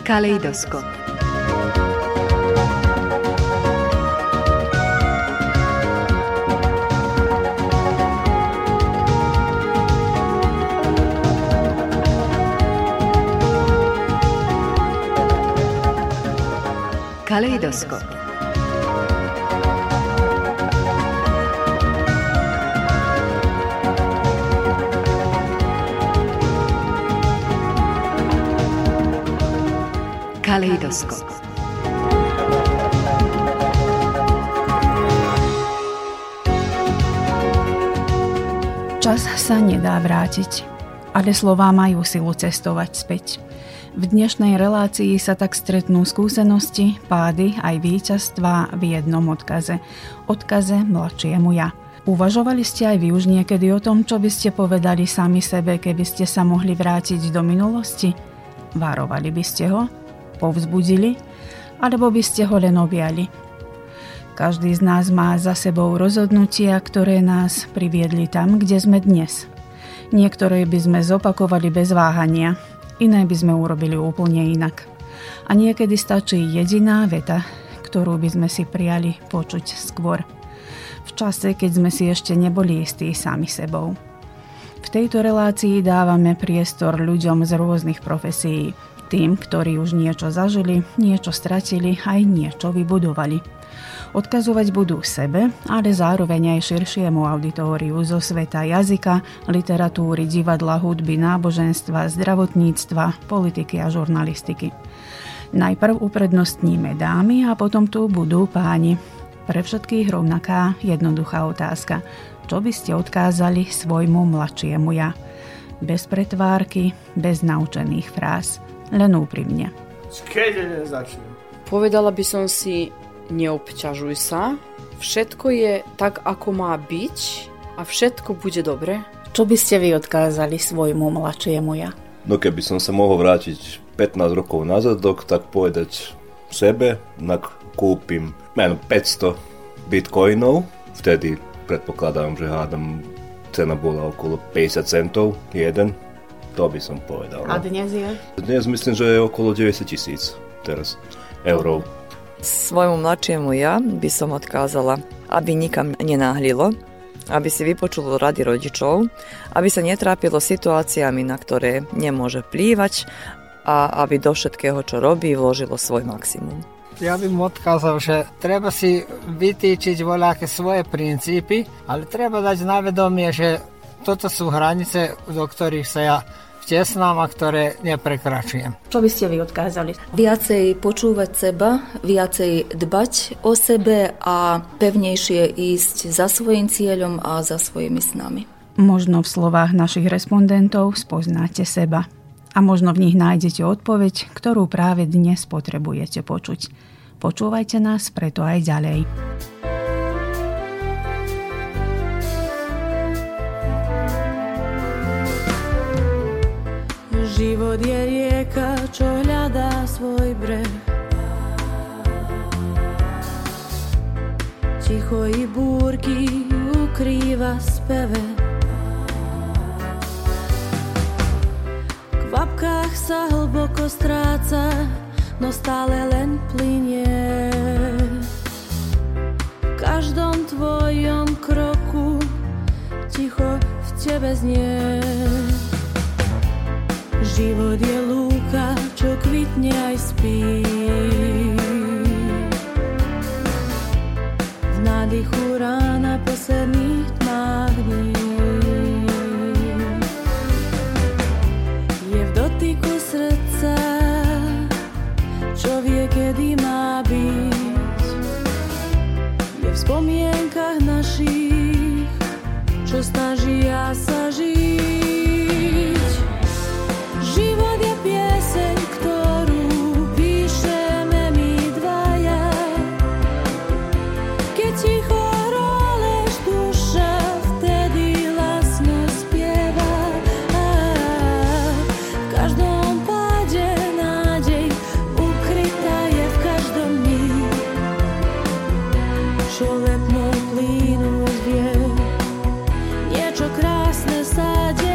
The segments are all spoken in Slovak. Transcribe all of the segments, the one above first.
Kalejdoskop. Kalejdoskop. Kalejdoskop. Čas sa nedá vrátiť, ale slová majú silu cestovať späť. V dnešnej relácii sa tak stretnú skúsenosti, pády aj víťazstvá v jednom odkaze mladšiemu ja. Uvažovali ste aj vy už niekedy o tom, čo by ste povedali sami sebe, keby ste sa mohli vrátiť do minulosti? Varovali by ste ho? Povzbudili? Alebo by ste ho len objali? Každý z nás má za sebou rozhodnutia, ktoré nás priviedli tam, kde sme dnes. Niektoré by sme zopakovali bez váhania, iné by sme urobili úplne inak. A niekedy stačí jediná veta, ktorú by sme si prijali počuť skôr. V čase, keď sme si ešte neboli istí sami sebou. V tejto relácii dávame priestor ľuďom z rôznych profesií. Tým, ktorí už niečo zažili, niečo stratili, aj niečo vybudovali. Odkazovať budú sebe, ale zároveň aj širšiemu auditóriu zo sveta jazyka, literatúry, divadla, hudby, náboženstva, zdravotníctva, politiky a žurnalistiky. Najprv uprednostníme dámy a potom tu budú páni. Pre všetkých rovnaká jednoduchá otázka. Čo by ste odkázali svojmu mladšiemu ja? Bez pretvárky, bez naučených fráz. Len úprimne. Keď nezačnem? Povedala by som si, neobťažuj sa, všetko je tak, ako má byť a všetko bude dobre. Čo by ste vy odkázali svojmu mladšiemu ja? No keby som sa mohol vrátiť 15 rokov nazad, tak povedať sebe, kúpim 500 bitcoinov, vtedy predpokladám, že hádam cena bola okolo 50 centov jeden. To by som povedal. A dnes je? Dnes myslím, že je okolo 90 000 teraz eurov. Svojmu mladšiemu ja by som odkázala, aby nikam nenáhlilo, aby si vypočulo rady rodičov, aby sa netrápilo situáciami, na ktoré nemôže vplývať a aby do všetkého, čo robí, vložilo svoj maximum. Ja by mu odkázal, že treba si vytýčiť voľaké svoje princípy, ale treba dať na vedomie, že toto sú hranice, do ktorých sa ja vtesnám a ktoré neprekračujem. Čo by ste vy odkázali? Viacej počúvať seba, viacej dbať o sebe a pevnejšie ísť za svojím cieľom a za svojimi snami. Možno v slovách našich respondentov spoznáte seba. A možno v nich nájdete odpoveď, ktorú práve dnes potrebujete počuť. Počúvajte nás preto aj ďalej. Život je rieka, čo hľadá svoj breh. Ticho i búrky ukrýva speve. V kvapkách sa hlboko stráca, no stále len plynie. V každom tvojom kroku ticho v tebe znie. Život je lúka, čo kvitne aj spí. V nádychu rána posledných tmách dní. Je v dotyku srdca, čo vie, kedy má byť. Je v spomienkach našich, čo snažia sa žiť. Život je pieseň, ktorú píšeme my dvaja. Keď ticho roleš duša, vtedy hlasno spieva. V každom páde nádej ukrytá je v každom dni. Čo letmo plínu vie, niečo krásne sa deje.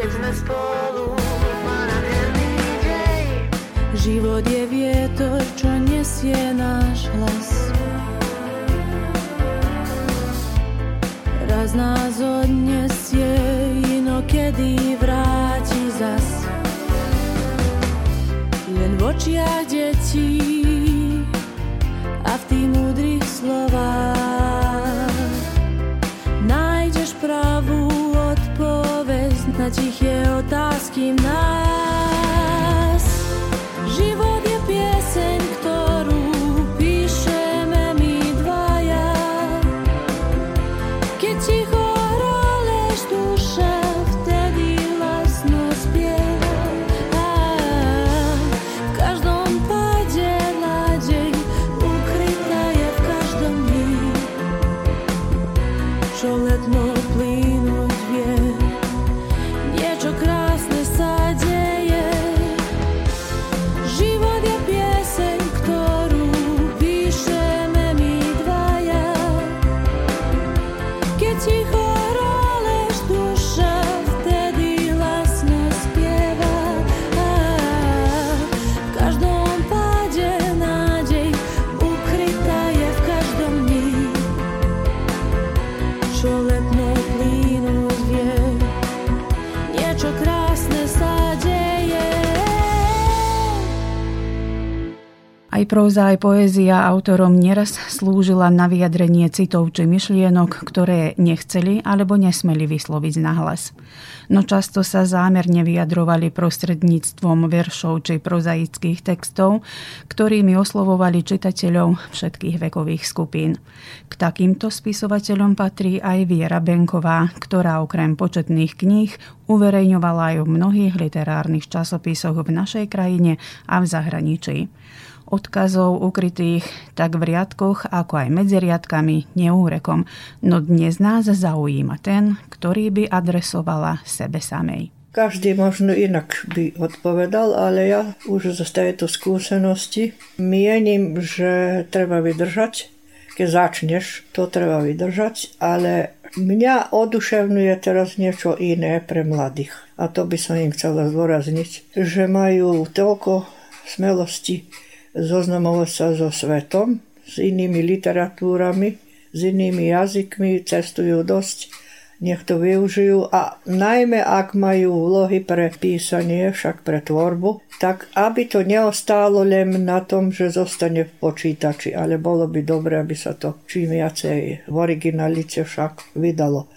keď sme spolu, má nádherný dej. Život je vietor, čo nesie náš hlas. Raz nás odnesie, inokedy vráti zas. Len v očiach detí a v tých múdrych slovách nájdeš pravú odpoveď na tiché otázky nás. Život je pieseň, ktorú píšeme my dvaja. Keď ticho hroleš duša, vtedy hlasno spieva. V každom páde nádej ukrytá je v každom dni, čo letmo plynúť vie. Niečo krásne sa deje. Život je pieseň, ktorú píšeme my dvaja. Keď ticho hroleš duša, vtedy hlasno spieva. V každom páde nádej ukrytá je v každom dni, čo letmo plynúť vie. Niečo krásne sa deje. Aj próza, aj poézia autorom nieraz slúžila na vyjadrenie citov či myšlienok, ktoré nechceli alebo nesmeli vysloviť nahlas. No často sa zámerne vyjadrovali prostredníctvom veršov či prozaických textov, ktorými oslovovali čitateľov všetkých vekových skupín. K takýmto spisovateľom patrí aj Viera Benková, ktorá okrem početných kníh uverejňovala aj v mnohých literárnych časopisoch v našej krajine a v zahraničí. Odkazov ukrytých tak v riadkoch, ako aj medzi riadkami, neúrekom, no dnes nás zaujíma ten, ktorý by adresovala sebe samej. Každý možno inak by odpovedal, ale ja už z tejto skúsenosti mienim, že treba vydržať. Keď začneš, to treba vydržať, ale mňa oduševňuje teraz niečo iné pre mladých. A to by som im chcela zdôrazniť, že majú toľko smelosti zoznamovať sa so svetom, s inými literatúrami, s inými jazykmi, cestujú dosť, nech to využijú a najmä ak majú úlohy pre písanie, však pre tvorbu, tak aby to neostalo len na tom, že zostane v počítači, ale bolo by dobre, aby sa to čím viacej v originalite však vydalo.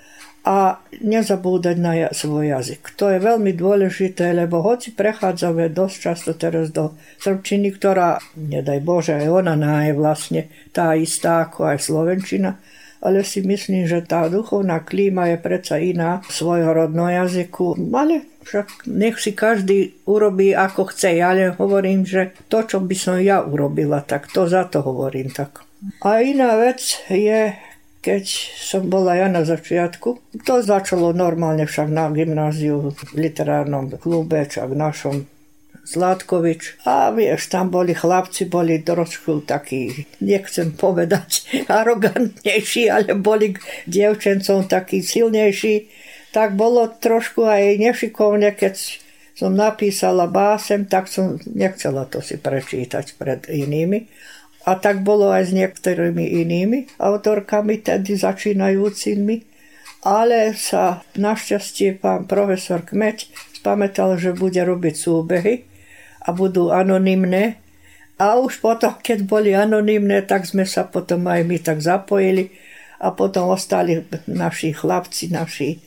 A nezabúdať na svoj jazyk. To je veľmi dôležité, lebo hoci prechádzame dosť často teraz do srbčiny, ktorá, nedaj Bože, aj ona je vlastne tá istá ako aj slovenčina, ale si myslím, že tá duchovná klíma je predsa iná svojho rodného jazyku. Ale však nech si každý urobí ako chce. Ja len hovorím, že to, čo by som ja urobila, tak to za to hovorím tak. A iná vec je, keď som bola ja na začiatku, to začalo normálne však na gymnáziu v literárnom klube, čak našom Zlatkovič. A vieš, tam boli chlapci, boli trošku takí, nechcem povedať arogantnejší, ale boli dievčencom takí silnejší. Tak bolo trošku aj nešikovne, keď som napísala básem, tak som nechcela to si prečítať pred inými. A tak bolo aj s niektorými inými autorkami, tedy začínajúcimi. Ale sa našťastie pán profesor Kmeď spamätal, že bude robiť súbehy a budú anonymné. A už potom, keď boli anonymné, tak sme sa potom aj my tak zapojili. A potom ostali naši chlapci, naši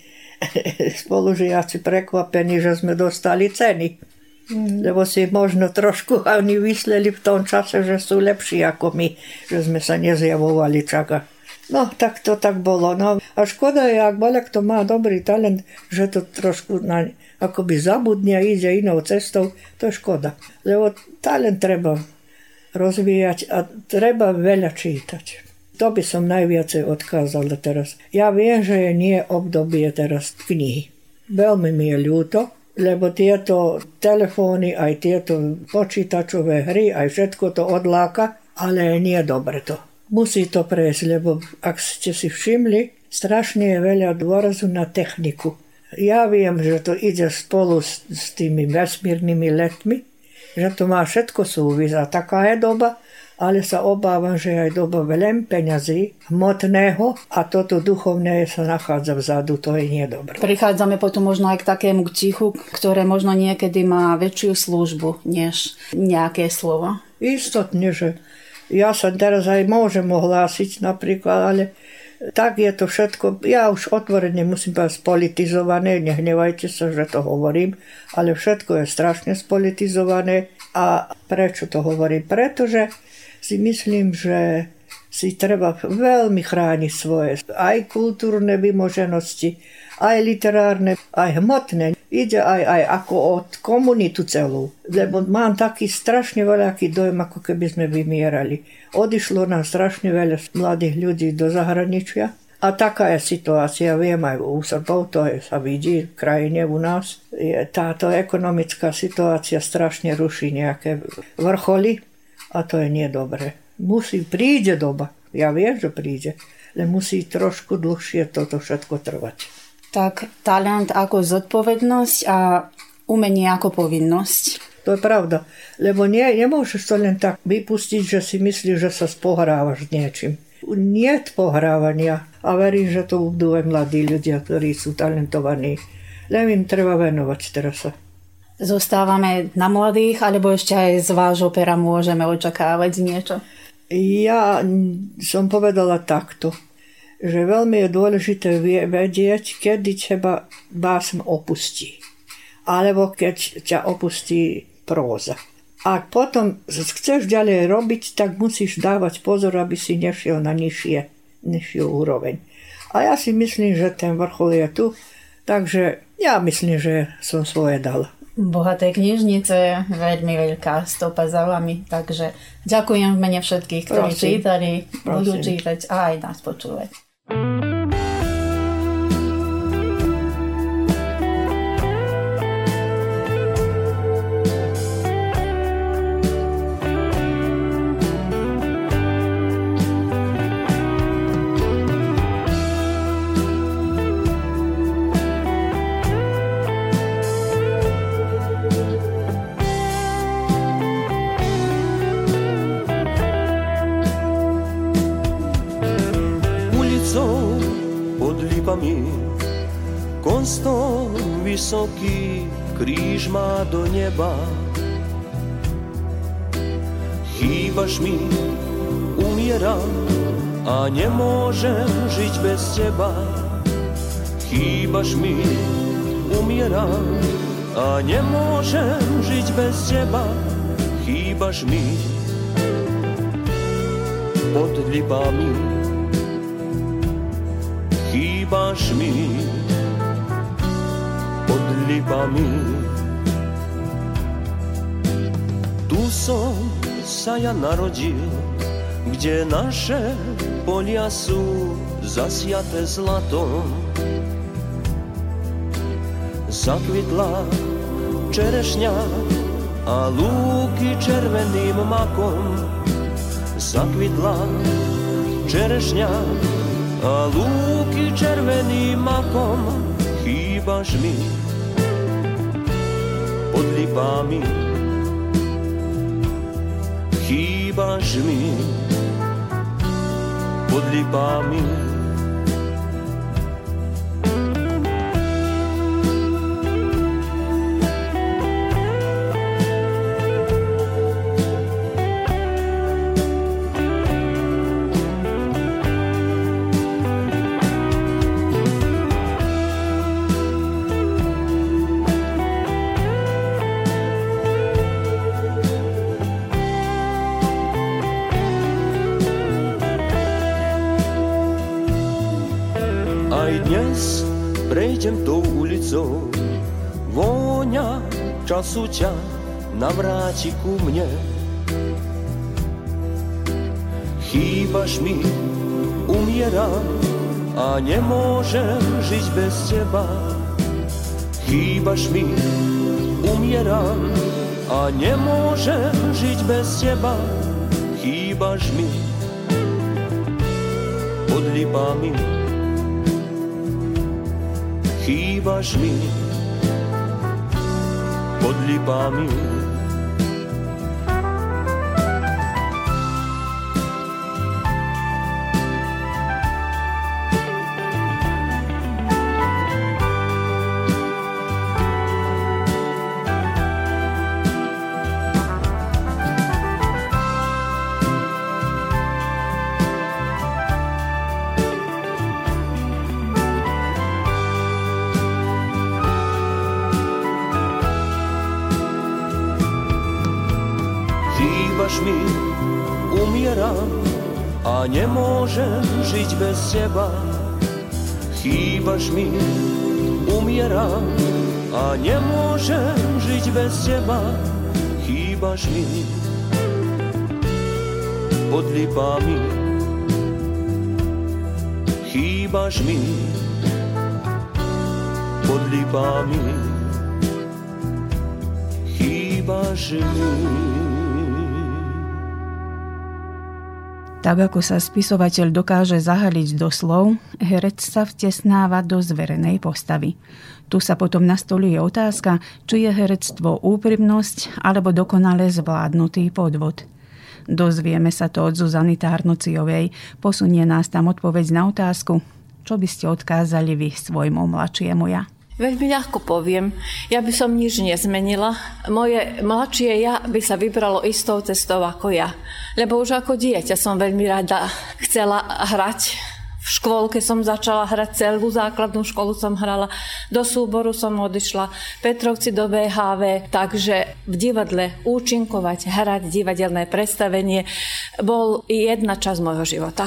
spolužiaci prekvapení, že sme dostali ceny. Lebo si možno trošku oni mysleli v tom čase, že sú lepší ako my, že sme sa nezjavovali čaka. No, tak to tak bolo. No. A škoda je, ak boľak to má dobrý talent, že to trošku akoby zabudne a ide inou cestou, to je škoda. Lebo talent treba rozvíjať a treba veľa čítať. To by som najviacej odkázala teraz. Ja viem, že je nie obdobie teraz knihy. Veľmi mi je ľúto, lebo tieto telefóny, aj tieto počítačové hry, aj všetko to odláka, ale nie je dobre to. Musí to prejsť, lebo ak ste si všimli, strašne je veľa dôrazu na techniku. Ja viem, že to ide spolu s tými vesmírnymi letmi, že to má všetko súvis a taká je doba, ale sa obávam, že aj doba veľmi peňazí, hmotného a toto duchovné sa nachádza vzadu, to je nedobré. Prichádzame potom možno aj k takému tichu, ktoré možno niekedy má väčšiu službu, než nejaké slovo. Istotne, že ja sa teraz aj môžem ohlásiť napríklad, ale tak je to všetko, ja už otvorene musím povedať spolitizované, nehnevajte sa, že to hovorím, ale všetko je strašne spolitizované. A prečo to hovorím? Pretože si myslím, že si treba veľmi chrániť svoje aj kultúrne vymoženosti, aj literárne, aj hmotné. Ide aj ako od komunitu celú. Lebo mám taký strašne veľký dojem, ako keby sme vymierali. Odišlo nám strašne veľa mladých ľudí do zahraničia. A taká je situácia, viem aj u Srbov, to sa vidí v krajine u nás. Táto ekonomická situácia strašne ruší nejaké vrcholy a to je nedobré. Príde doba, ja viem, že príde, ale musí trošku dlhšie toto všetko trvať. Tak talent ako zodpovednosť a umenie ako povinnosť. To je pravda, lebo nemôžeš to len tak vypustiť, že si myslíš, že sa spohrávaš s niečím. Nie pohrávania a verím, že to budú aj mladí ľudia, ktorí sú talentovaní. Len im treba venovať teraz sa. Zostávame na mladých, alebo ešte aj z vášho pera môžeme očakávať niečo? Ja som povedala takto, že veľmi je dôležité vedieť, kedy teba básm opustí. Alebo keď ťa opustí próza. Ak potom chceš ďalej robiť, tak musíš dávať pozor, aby si nešiel na nižšiu úroveň. A ja si myslím, že ten vrchol je tu, takže ja myslím, že som svoje dala. Bohaté knižnice, veľmi veľká stopa za vami, takže ďakujem v mene všetkých, ktorí čítali, budú čítať a aj nás počúvať. Konstom vysoký kríž má do neba. Chýbaš mi, umieram a nemôžem žiť bez teba. Chýbaš mi, umieram a nemôžem žiť bez teba. Chýbaš mi pod lipami. Chýbaš mi pod lipami. Tu som sa ja narodil, kde naše polia sú zasiate zlatom. Zakvitla čerešňa a lúky červeným makom. Zakvitla čerešňa a lúky červeným makom. Chýbaš mi pod lipami. Chýbaš mi pod lipami. Aj dnes prejdem tou ulicou, vôňa času ťa navráti ku mne. Chýbaš mi, umieram a nemôžem žiť bez teba. Chýbaš mi, umieram a nemôžem žiť bez teba. Chýbaš mi pod lipami. chýbaš mi pod lipami. Chýbaš mi, umieram a nemôžem žiť bez teba. Chýbaš mi, umieram a nemôžem žiť bez teba. Chýbaš mi pod lipami. Chýbaš mi pod lipami. Chýbaš mi. Tak ako sa spisovateľ dokáže zahaliť do slov, herec sa vtesnáva do zverenej postavy. Tu sa potom nastoluje otázka, či je herectvo úprimnosť alebo dokonale zvládnutý podvod. Dozvieme sa to od Zuzany Tárnociovej. Posunie nás tam odpoveď na otázku, čo by ste odkázali vy svojmu mladšiemu ja. Veľmi ľahko poviem, ja by som nič nezmenila. Moje mladšie ja by sa vybralo istou cestou ako ja. Lebo už ako dieťa som veľmi rada chcela hrať. V škôlke som začala hrať, celú základnú školu som hrala, do súboru som odišla, Petrovci do VHV, takže v divadle účinkovať, hrať divadelné predstavenie bol jedna časť môjho života.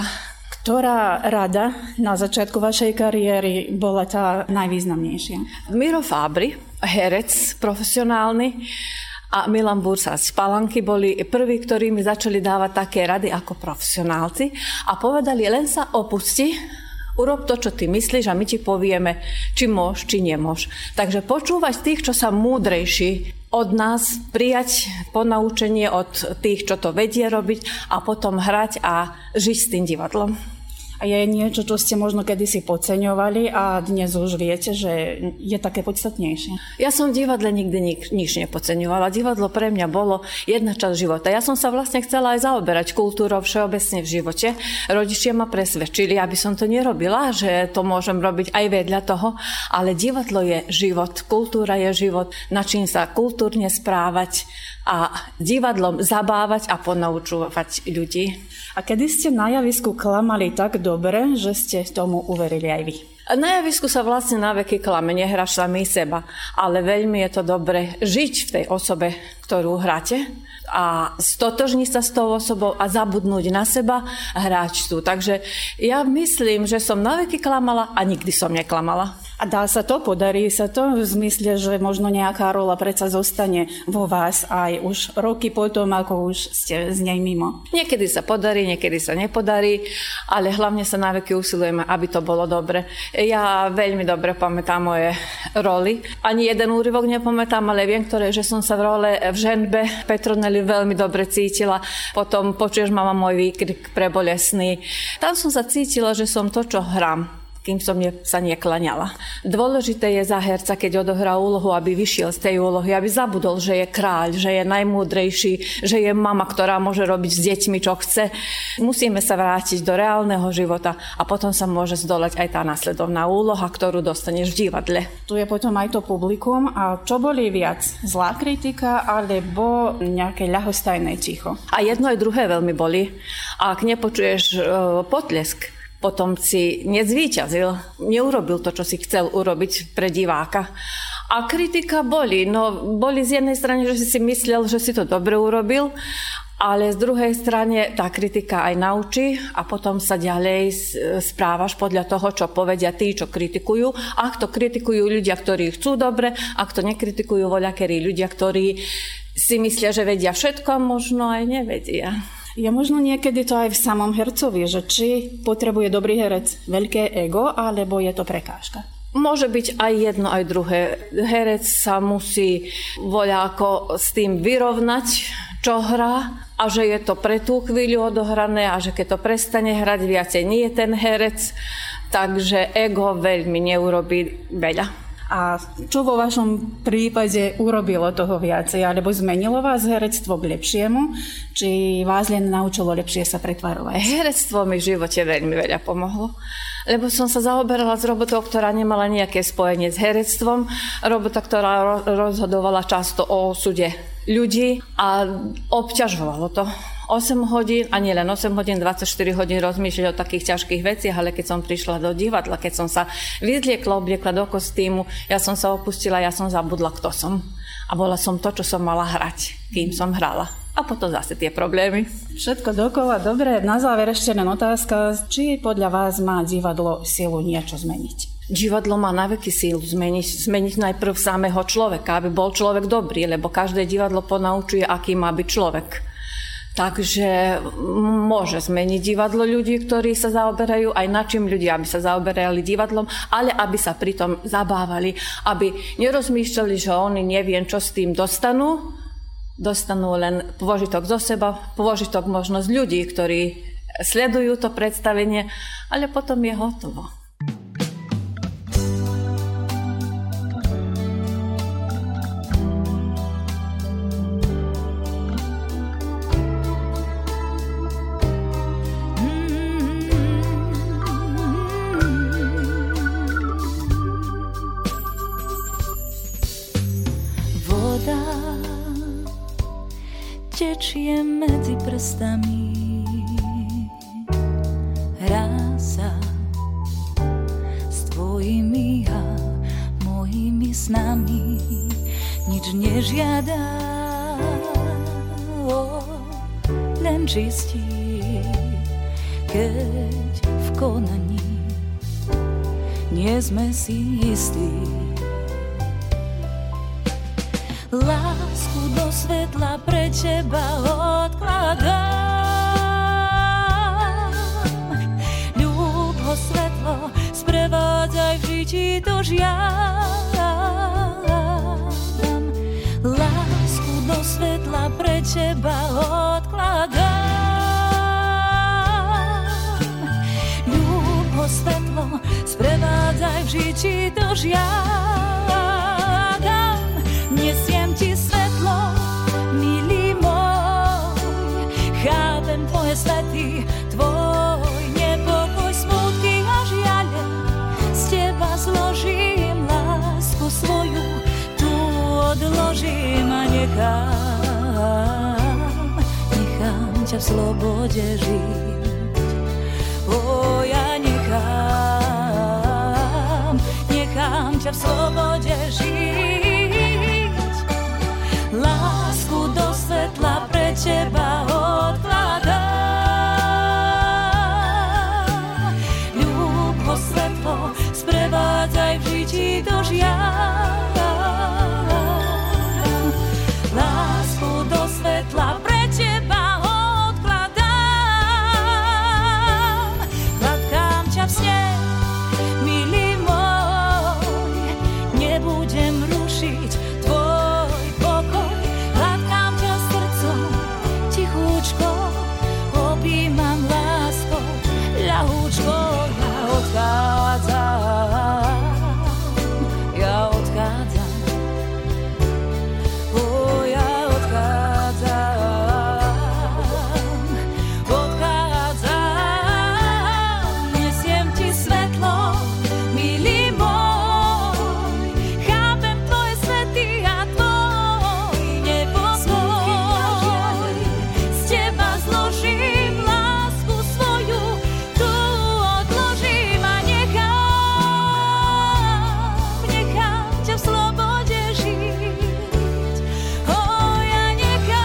Ktorá rada na začiatku vašej kariéry bola tá najvýznamnejšia? Miro Fábri, herec profesionálny, a Milan Bursa z Palanky boli prví, ktorí mi začali dávať také rady ako profesionálci a povedali, len sa opusti, urob to, čo ty myslíš a my ti povieme, či môž, či nemôž. Takže počúvať tých, čo sa múdrejší od nás, prijať ponaučenie od tých, čo to vedie robiť a potom hrať a žiť s tým divadlom. A je niečo, čo ste možno kedysi podceňovali a dnes už viete, že je také podstatnejšie? Ja som v divadle nikdy nič nepodceňovala. Divadlo pre mňa bolo jedna časť života. Ja som sa vlastne chcela aj zaoberať kultúrou všeobecne v živote. Rodičia ma presvedčili, aby som to nerobila, že to môžem robiť aj vedľa toho, ale divadlo je život, kultúra je život, načím sa kultúrne správať a divadlom zabávať a ponaučovať ľudí. A kedy ste na javisku klamali tak dobre, že ste tomu uverili aj vy? Na javisku sa vlastne na veky klame, nehráš sami seba, ale veľmi je to dobre žiť v tej osobe, ktorú hráte a stotožniť sa s tou osobou a zabudnúť na seba a hrať tu. Takže ja myslím, že som na veky klamala a nikdy som neklamala. A dá sa to, podarí sa to v zmysle, že možno nejaká rola predsa zostane vo vás aj už roky potom, ako už ste z nej mimo? Niekedy sa podarí, niekedy sa nepodarí, ale hlavne sa na veky usilujeme, aby to bolo dobre. Ja veľmi dobre pamätám moje roly. Ani jeden úryvok nepamätám, ale viem, že som sa v role v ženbe Petronely veľmi dobre cítila. Potom počuješ, mama, môj výkrik prebolesný. Tam som sa cítila, že som to, čo hrám, kým som sa neklaňala. Dôležité je za herca, keď odohrá úlohu, aby vyšiel z tej úlohy, aby zabudol, že je kráľ, že je najmúdrejší, že je mama, ktorá môže robiť s deťmi, čo chce. Musíme sa vrátiť do reálneho života a potom sa môže zdolať aj tá následovná úloha, ktorú dostaneš v divadle. Tu je potom aj to publikum. A čo boli viac? Zlá kritika alebo nejaké ľahostajné ticho? A jedno aj druhé veľmi boli. Ak nepočuješ potlesk, potom si nezvíťazil, neurobil to, čo si chcel urobiť pre diváka. A kritika boli z jednej strany, že si myslel, že si to dobre urobil, ale z druhej strane tá kritika aj naučí a potom sa ďalej správaš podľa toho, čo povedia tí, čo kritikujú. Ak to kritikujú ľudia, ktorí chcú dobre, ak to nekritikujú voľakerí ľudia, ktorí si myslia, že vedia všetko a možno aj nevedia. Je možno niekedy to aj v samom hercovi, že či potrebuje dobrý herec veľké ego, alebo je to prekážka? Môže byť aj jedno, aj druhé. Herec sa musí voľako s tým vyrovnať, čo hrá, a že je to pre tú chvíľu odohrané a že keď to prestane hrať, viacej nie je ten herec. takže ego veľmi neurobí veľa. A čo vo vašom prípade urobilo toho viacej? Alebo zmenilo vás herectvo k lepšiemu? Či vás len naučilo lepšie sa pretvarovať? Herectvo mi v živote veľmi veľa pomohlo. Lebo som sa zaoberala s robotou, ktorá nemala nejaké spojenie s herectvom. Robota, ktorá rozhodovala často o osude ľudí a obťažovalo to. 8 hodín, a nie len 8 hodín, 24 hodín rozmýšľať o takých ťažkých veciach, ale keď som prišla do divadla, keď som sa vyzliekla, obliekla do kostýmu, ja som sa opustila, ja som zabudla, kto som. A bola som to, čo som mala hrať, kým som hrala. A potom zase tie problémy. Všetko dokola, dobre. Na záver ešte len otázka, či podľa vás má divadlo silu niečo zmeniť? Divadlo má naveky sílu zmeniť najprv samého človeka, aby bol človek dobrý, lebo každé divadlo ponaučuje, aký má byť človek. Takže môže zmeniť divadlo ľudí, ktorí sa zaoberajú aj načím ľudia, aby sa zaoberali divadlom, ale aby sa pritom zabávali, aby nerozmýšľali, že oni neviem, čo s tým dostanú len pôžitok zo seba, pôžitok možno z ľudí, ktorí sledujú to predstavenie, ale potom je hotovo. Tečie medzi prstami, hrá sa s tvojimi a mojimi snami, nič nežiada, len čistí, keď v konaní nie sme si istí. Lásku do svetla pre teba odkladám. Ľúbo svetlo sprevádzaj v žití to žiadam. Lásku do svetla pre teba odkladám. Ľúbo svetlo sprevádzaj v žití to žiadam. Nesiem ti svetlo, milý môj, chápem tvoje svety, tvoj nepokoj, smutky a žiale. Z teba zložím lásku svoju, tu odložím a nechám ťa v slobode žiť. Ja nechám ťa v slobode žiť. Lásku do svetla pre teba odkladám. Ľúbo svetlo sprevádzaj v žití to žiadam. Lásku do svetla pre teba odkladám. Hladkám ťa v sne, milý môj, nebudem rušiť tvoj pokoj. Hladkám ťa srdcom, tichúčko, objímam láskou, ľahúčko. Ja odchádzam, nesiem ti svetlo, milý môj, chápem tvoje svety a tvoj nepokoj. Z teba zložím lásku svoju, tu odložím a nechám ťa v slobode žiť. Ja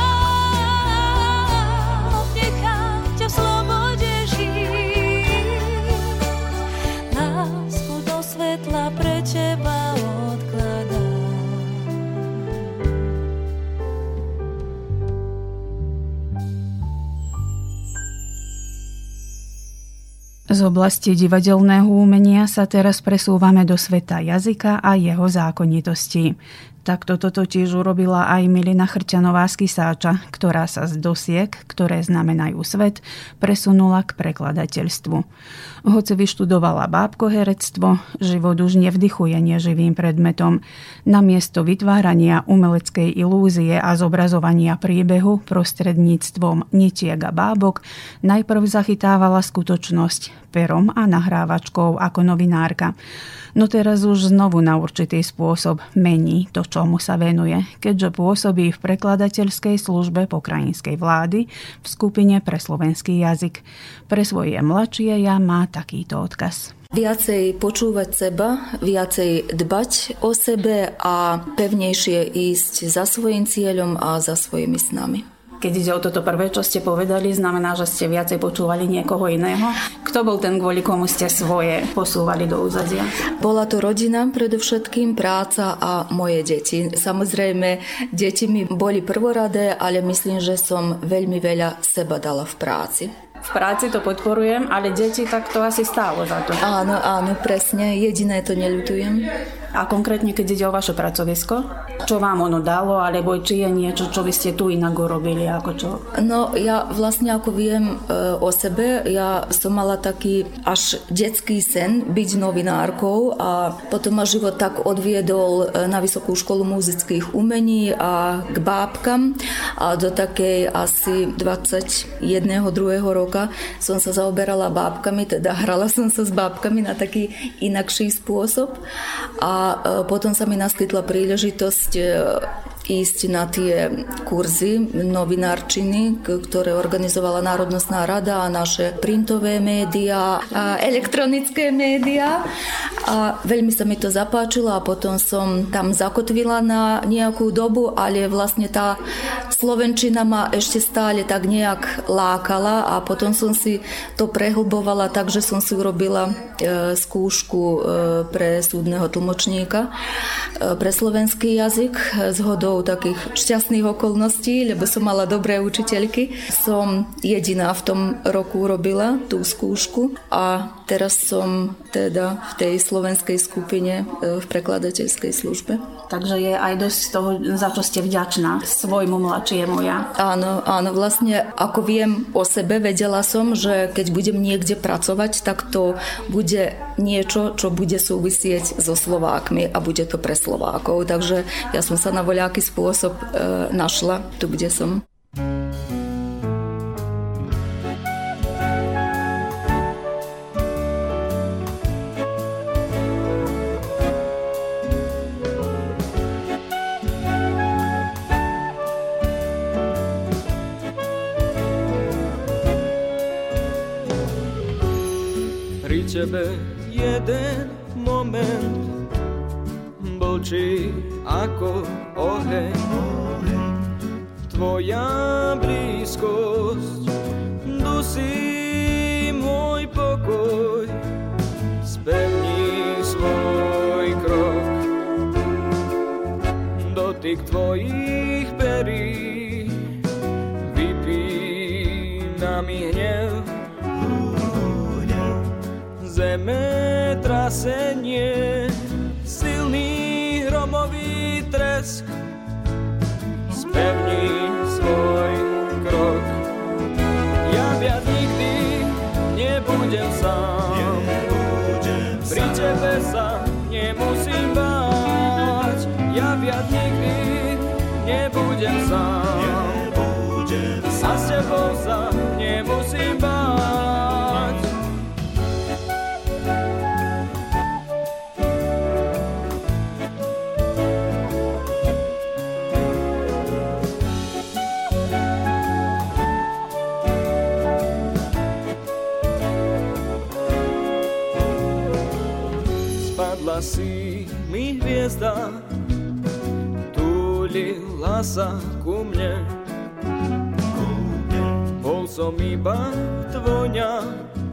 nechám ťa v slobode žiť. Lásku do svetla pre teba odkladám. Z oblasti divadelného umenia sa teraz presúvame do sveta jazyka a jeho zákonitosti. Takto to totiž urobila aj Milina Chrťanová z Kisáča, ktorá sa z dosiek, ktoré znamenajú svet, presunula k prekladateľstvu. Hoci vyštudovala bábkoherectvo, život už nevdychuje neživým predmetom. Namiesto vytvárania umeleckej ilúzie a zobrazovania príbehu prostredníctvom nitiek a bábok najprv zachytávala skutočnosť perom a nahrávačkou ako novinárka. No teraz už znovu na určitý spôsob mení to, čomu sa venuje, keďže pôsobí v prekladateľskej službe pokrajinskej vlády v skupine pre slovenský jazyk. Pre svoje mladšie ja má takýto odkaz. Viacej počúvať seba, viacej dbať o sebe a pevnejšie ísť za svojím cieľom a za svojimi snami. Keď ide o toto prvé, čo ste povedali, znamená, že ste viacej počúvali niekoho iného? Kto bol ten, kvôli komu ste svoje posúvali do úzadia? Bola to rodina, predovšetkým práca a moje deti. Samozrejme, deti mi boli prvoradé, ale myslím, že som veľmi veľa seba dala v práci. V práci to podporujem, ale deti tak to asi stálo za to. Áno, presne. Jediné to neľutujem. A konkrétne, keď ide o vaše pracovisko, čo vám ono dalo, alebo či je niečo, čo by ste tu inak urobili, ako čo? No, ja vlastne ako viem o sebe, ja som mala taký až detský sen byť novinárkou a potom ma život tak odviedol na Vysokú školu muzických umení a k bábkam a do takej asi 21. 2. roka som sa zaoberala bábkami, teda hrala som sa s bábkami na taký inakší spôsob a potom sa mi naskytla príležitosť ísť na tie kurzy novinárčiny, ktoré organizovala Národnostná rada a naše printové médiá a elektronické médiá. A veľmi sa mi to zapáčilo a potom som tam zakotvila na nejakú dobu, ale vlastne tá slovenčina ma ešte stále tak nejak lákala a potom som si to prehlbovala, takže som si urobila skúšku pre súdneho tlmočníka pre slovenský jazyk zhodou takých šťastných okolností, lebo som mala dobré učiteľky. Som jediná v tom roku robila tú skúšku a teraz som teda v tej slovenskej skupine v prekladateľskej službe. Takže je aj dosť toho, za čo ste vďačná svojmu mladšiemu ja. Áno, vlastne ako viem o sebe, vedela som, že keď budem niekde pracovať, tak to bude niečo, čo bude súvisieť so Slovákmi a bude to pre Slovákov. Takže ja som sa na voľaký spôsob našla tu, kde som. Pri tebe jeden moment blčí ako oheň. Tvoja blízkosť dusí môj pokoj. Spevní svoj krok. Dotyk tvojich perí vypína mi hnev. Zemetrasenie, silný hromový tresk, spevní svoj krok. Ja viac nikdy nebudem sám, pri tebe sa nemusím báť. Ja viac nikdy nebudem sám, a s tebou sa nemusím báť. Si mi hviezda, túlila sa ku mne. Bol som iba tvoňa,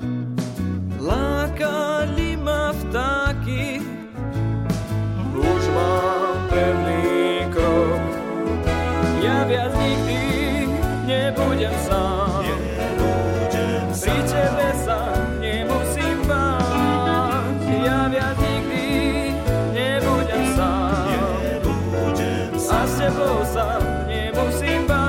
lákali ma vtáky. Už mám pevný krok, ja viac nikdy nebudem sám. Pri tebe sa nemusím báť, ja viac nikdy nebudem sám. a s tebou sa nemusím báť.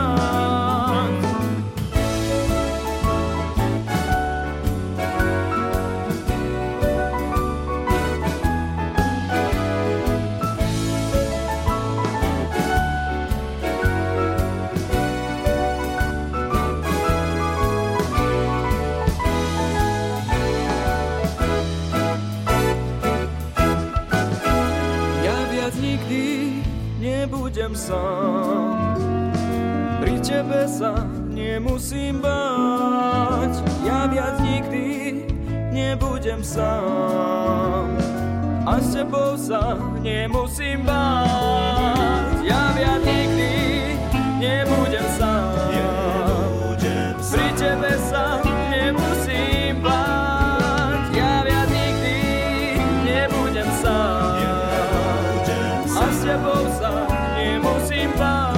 Nebudem sám, pri tebe sa nemusím báť. Ja viac nikdy nebudem sám a s tebou sa nemusím báť. Ja viac nikdy nebudem sám, pri tebe sa nemusím báť. Ja viac nikdy nebudem sám a s tebou sa nemusím báť.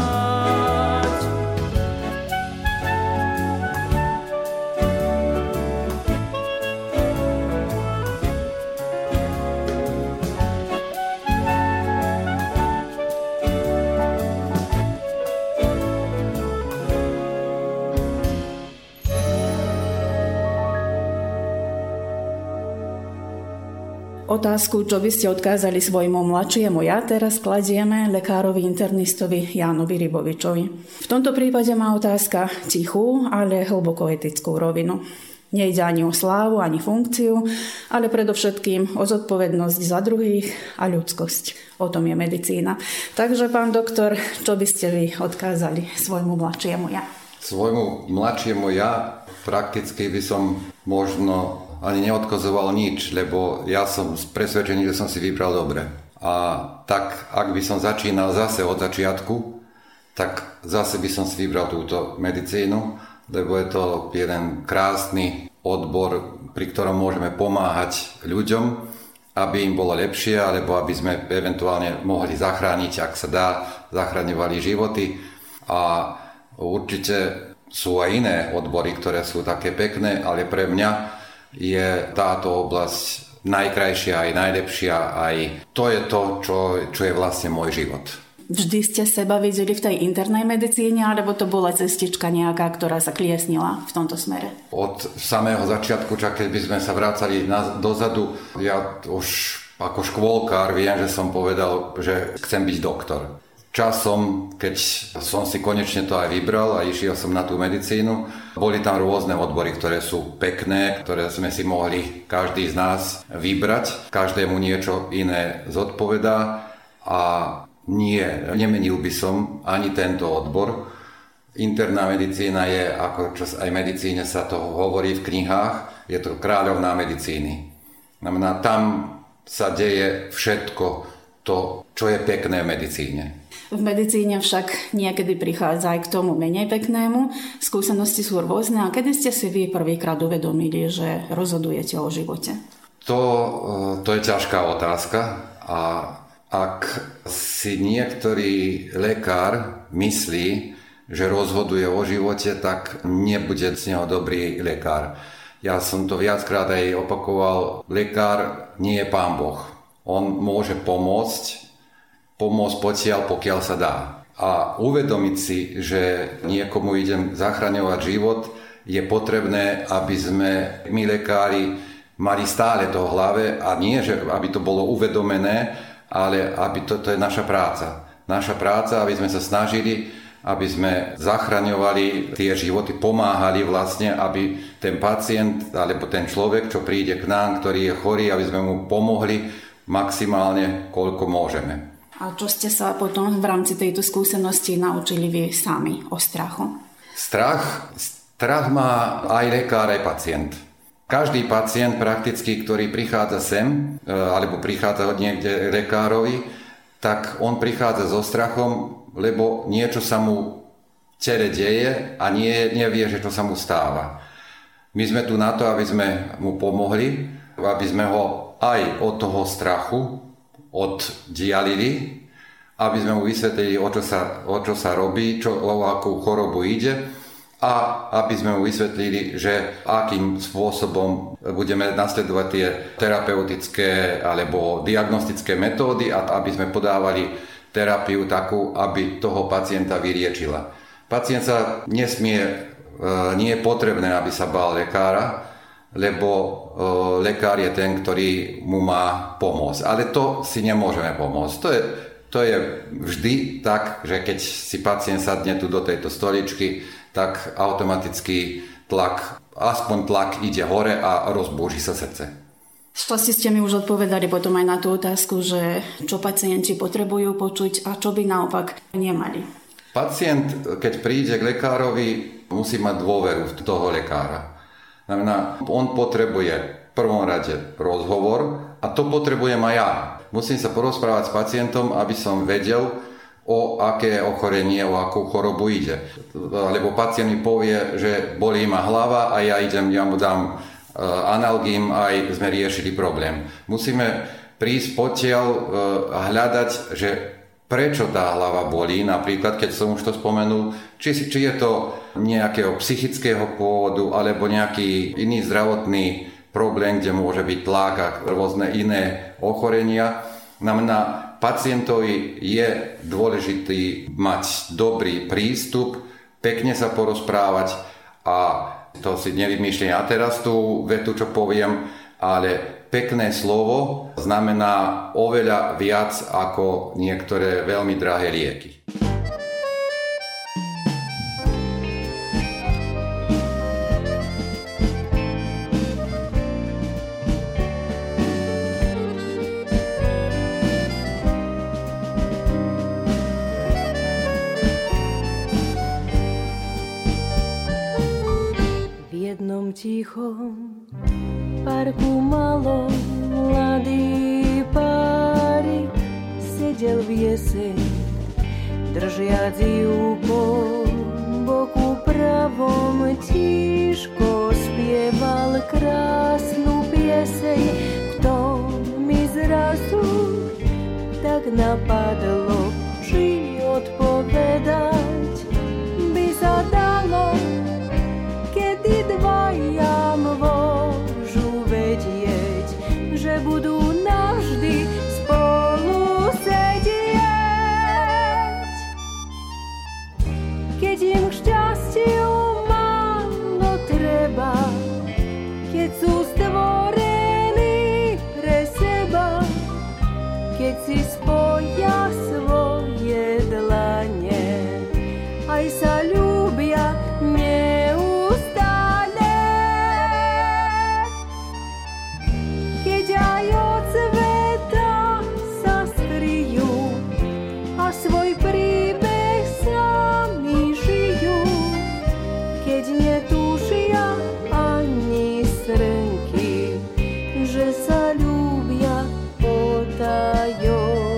Otázku, čo by ste odkázali svojmu mladšiemu ja, teraz kladieme lekárovi internistovi Jánovi Rybovičovi. V tomto prípade má otázka tichú, ale hlboko etickú rovinu. Nejde ani o slávu, ani funkciu, ale predovšetkým o zodpovednosť za druhých a ľudskosť. O tom je medicína. Takže, pán doktor, čo by ste vy odkázali svojmu mladšiemu ja? Svojmu mladšiemu ja prakticky by som možno ani neodkazoval nič, lebo ja som presvedčený, že som si vybral dobre. A tak, ak by som začínal zase od začiatku, tak zase by som si vybral túto medicínu, lebo je to jeden krásny odbor, pri ktorom môžeme pomáhať ľuďom, aby im bolo lepšie, alebo aby sme eventuálne mohli zachrániť, ak sa dá, zachraňovali životy. A určite sú aj iné odbory, ktoré sú také pekné, ale pre mňa je táto oblasť najkrajšia, aj najlepšia, aj to je to, čo je vlastne môj život. Vždy ste seba videli v tej internej medicíne, alebo to bola cestička nejaká, ktorá sa kliesnila v tomto smere? Od samého začiatku, keď by sme sa vracali dozadu, ja už ako škôlkár viem, že som povedal, že chcem byť doktor. Časom, keď som si konečne to aj vybral a išiel som na tú medicínu, boli tam rôzne odbory, ktoré sú pekné, ktoré sme si mohli každý z nás vybrať. Každému niečo iné zodpovedá a nemenil by som ani tento odbor. Interná medicína je, ako čo aj medicíne sa to hovorí v knihách, je to kráľovná medicíny. Znamená, tam sa deje všetko to, čo je pekné v medicíne. V medicíne však niekedy prichádza aj k tomu menej peknému. Skúsenosti sú rôzne. A kedy ste si vy prvýkrát uvedomili, že rozhodujete o živote? To je ťažká otázka. A ak si niektorý lekár myslí, že rozhoduje o živote, tak nebude z neho dobrý lekár. Ja som to viackrát aj opakoval. Lekár nie je Pán Boh. On môže pomôcť potiaľ, pokiaľ sa dá. A uvedomiť si, že niekomu idem zachraňovať život, je potrebné, aby sme my lekári mali stále to v hlave a nie, že aby to bolo uvedomené, ale aby to je naša práca. Naša práca, aby sme sa snažili, aby sme zachraňovali tie životy, pomáhali vlastne, aby ten pacient alebo ten človek, čo príde k nám, ktorý je chorý, aby sme mu pomohli maximálne, koľko môžeme. A čo ste sa potom v rámci tejto skúsenosti naučili vy sami o strachu? Strach má aj lekár, aj pacient. Každý pacient prakticky, ktorý prichádza sem, alebo prichádza od niekde lekárovi, tak on prichádza so strachom, lebo niečo sa mu v tele deje a nevie, že čo sa mu stáva. My sme tu na to, aby sme mu pomohli, aby sme ho aj od toho strachu oddialili, aby sme mu vysvetlili, o čo sa robí, o akú chorobu ide a aby sme mu vysvetlili, že akým spôsobom budeme nasledovať tie terapeutické alebo diagnostické metódy a aby sme podávali terapiu takú, aby toho pacienta vyliečila. Pacient sa nie je potrebné, aby sa bál lekára, lebo lekár je ten, ktorý mu má pomôcť. Ale to si nemôžeme pomôcť. To je vždy tak, že keď si pacient sadne tu do tejto stoličky, tak automaticky aspoň tlak ide hore a rozbúži sa srdce. Šťastie ste mi už odpovedali potom aj na tú otázku, že čo pacienti potrebujú počuť a čo by naopak nemali. Pacient, keď príde k lekárovi, musí mať dôveru v toho lekára. Znamená, on potrebuje v prvom rade rozhovor a to potrebujem aj ja. Musím sa porozprávať s pacientom, aby som vedel, o aké ochorenie, o akú chorobu ide. Lebo pacient mi povie, že bolí ma hlava a ja mu dám analgím, aj sme riešili problém. Musíme prísť potiaľ a hľadať, že prečo tá hlava bolí, napríklad, keď som už to spomenul, či je to nejakého psychického pôvodu alebo nejaký iný zdravotný problém, kde môže byť tlak a rôzne iné ochorenia. Znamená, pacientovi je dôležitý mať dobrý prístup, pekne sa porozprávať a to si nevymýšľam ja teraz tú vetu, čo poviem, ale pekné slovo znamená oveľa viac ako niektoré veľmi drahé lieky. Tichom parku malo mladý párik sedel v jeseň, držiac ju po boku pravom, tížko spieval krásnu pieseň. V tom mi zrazu tak napadlo, či odpovedať by sa dalo, kedy dvaja môžu vedieť, že budú navždy spolu sedieť. Keď im k šťastiu málo treba, keď sú stvorení pre seba, keď si spoja svoje dlane, aj sa ľúbia neustále. Keď aj od sveta sa skryjú a svoj príbeh sami žijú, keď netúžia ani srnky, že sa ľúbia potajomky.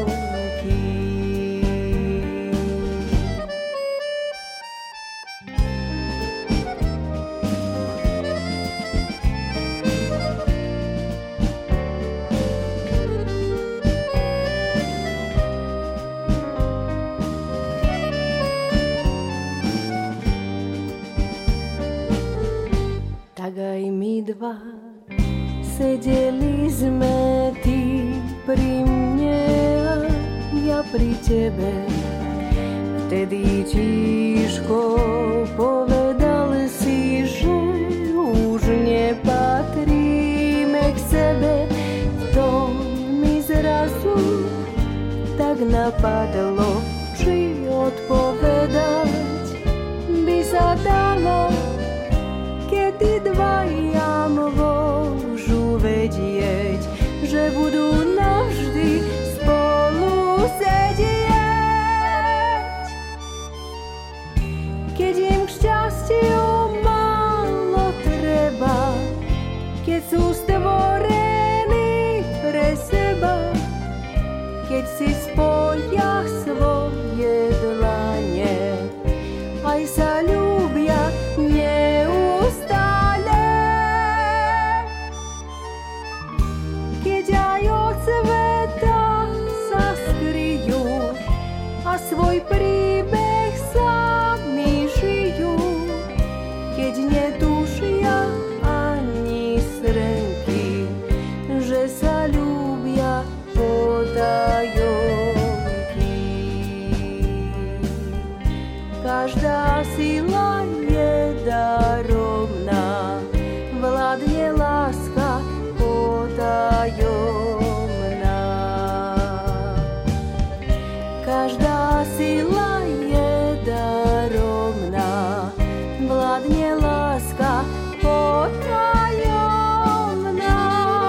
Tak aj my dva sedeli sme, ty pri mne a ja pri tebe. Vtedy tížko povedal si, že už nepatríme k sebe. V tom mi zrazu tak napadlo, či odpovedať by sa dalo, kedy dvaja môžu vedieť, že budú navždy spolu sedieť. Keď im k šťastiu málo treba, keď sú stvorení pre seba, keď si spoja svoje dlane, aj sa ľúbia neustále. Keď aj od sveta sa skryjú a svoj príbeh sami žijú, keď netúžia ani srnky, že sa ľúbia potajomky. Každá sila je darovná, vládne láska potajomná. Každá sila je darovná, vládne láska potajomná.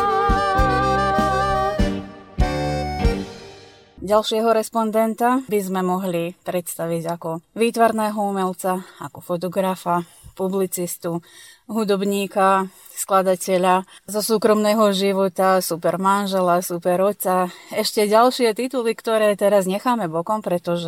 Ďalšieho respondenta by sme mohli predstaviť ako výtvarného umelca, ako fotografa, publicistu, hudobníka, skladateľa, zo súkromného života, super manžela, super otca. Ešte ďalšie tituly, ktoré teraz necháme bokom, pretože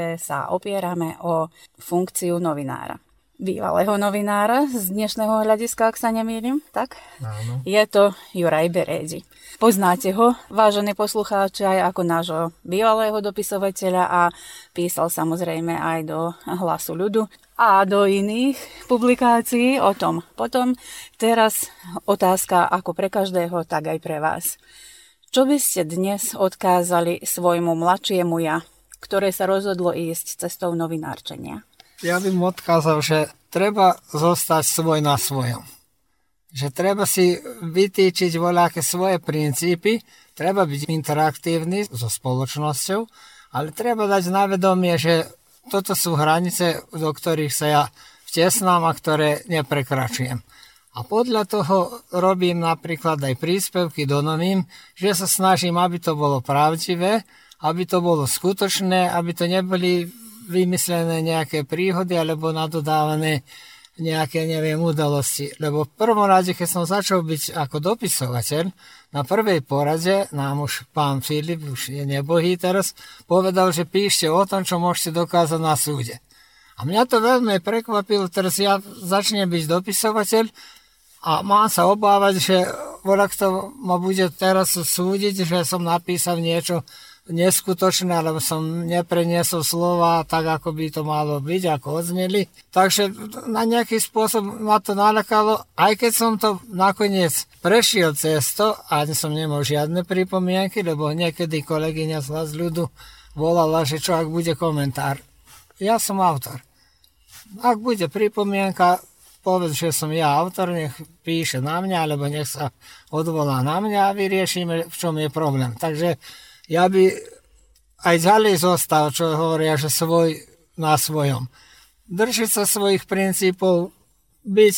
sa opierame o funkciu novinára. Bývalého novinára z dnešného hľadiska, ak sa nemýlim, tak? Áno. Je to Juraj Berédi. Poznáte ho, vážení poslucháči, aj ako nášho bývalého dopisovateľa a písal samozrejme aj do Hlasu ľudu a do iných publikácií o tom. Potom teraz otázka ako pre každého, tak aj pre vás. Čo by ste dnes odkázali svojmu mladšiemu ja, ktoré sa rozhodlo ísť cestou novinárčenia? Ja by mu odkázal, že treba zostať svoj na svojom. Že treba si vytýčiť voľaké svoje princípy, treba byť interaktívny so spoločnosťou, ale treba dať na vedomie, že toto sú hranice, do ktorých sa ja vtesnám a ktoré neprekračujem. A podľa toho robím napríklad aj príspevky do novín, že sa snažím, aby to bolo pravdivé, aby to bolo skutočné, aby to neboli vymyslené nejaké príhody alebo nadodávané nejaké, udalosti. Lebo v prvom rade, keď som začal byť ako dopisovateľ, na prvej porade nám už pán Filip, už je nebohý teraz, povedal, že píšte o tom, čo môžete dokázať na súde. A mňa to veľmi prekvapilo, teraz ja začnem byť dopisovateľ a mám sa obávať, že voľak to ma bude teraz súdiť, že som napísal niečo neskutočné, alebo som nepreniesol slova tak, ako by to malo byť, ako odzneli. Takže na nejaký spôsob ma to naľakalo, aj keď som to nakoniec prešiel cesto a som nemal žiadne pripomienky, lebo niekedy kolegyňa z Hlas ľudu volala, že čo ak bude komentár. Ja som autor. Ak bude pripomienka, povedz, že som ja autor, nech píše na mňa, alebo nech sa odvolá na mňa a vyriešime, v čom je problém. Takže ja by aj ďalej zostal, čo hovoria, že svoj na svojom. Držiť sa svojich princípov, byť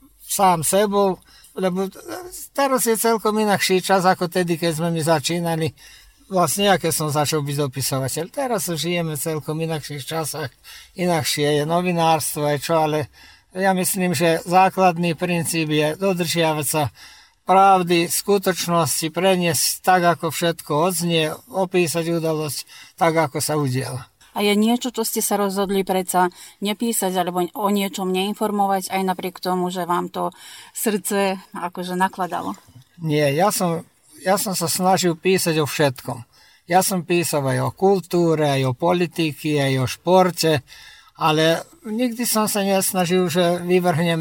sám sebou, lebo teraz je celkom inakší čas, ako tedy, keď sme my začínali. Vlastne, aké som začal byť dopisovateľ. Teraz žijeme v celkom inakších časách, inakšie je novinárstvo, aj čo, ale ja myslím, že základný princíp je dodržiavať sa pravdy, skutočnosti, preniesť tak, ako všetko odznie, opísať udalosť tak, ako sa udiala. A je niečo, čo ste sa rozhodli predsa nepísať alebo o niečom neinformovať, aj napriek tomu, že vám to srdce akože nakladalo? Nie, ja som sa snažil písať o všetkom. Ja som písal aj o kultúre, aj o politike, aj o športe, ale nikdy som sa nesnažil, že vyvrhnem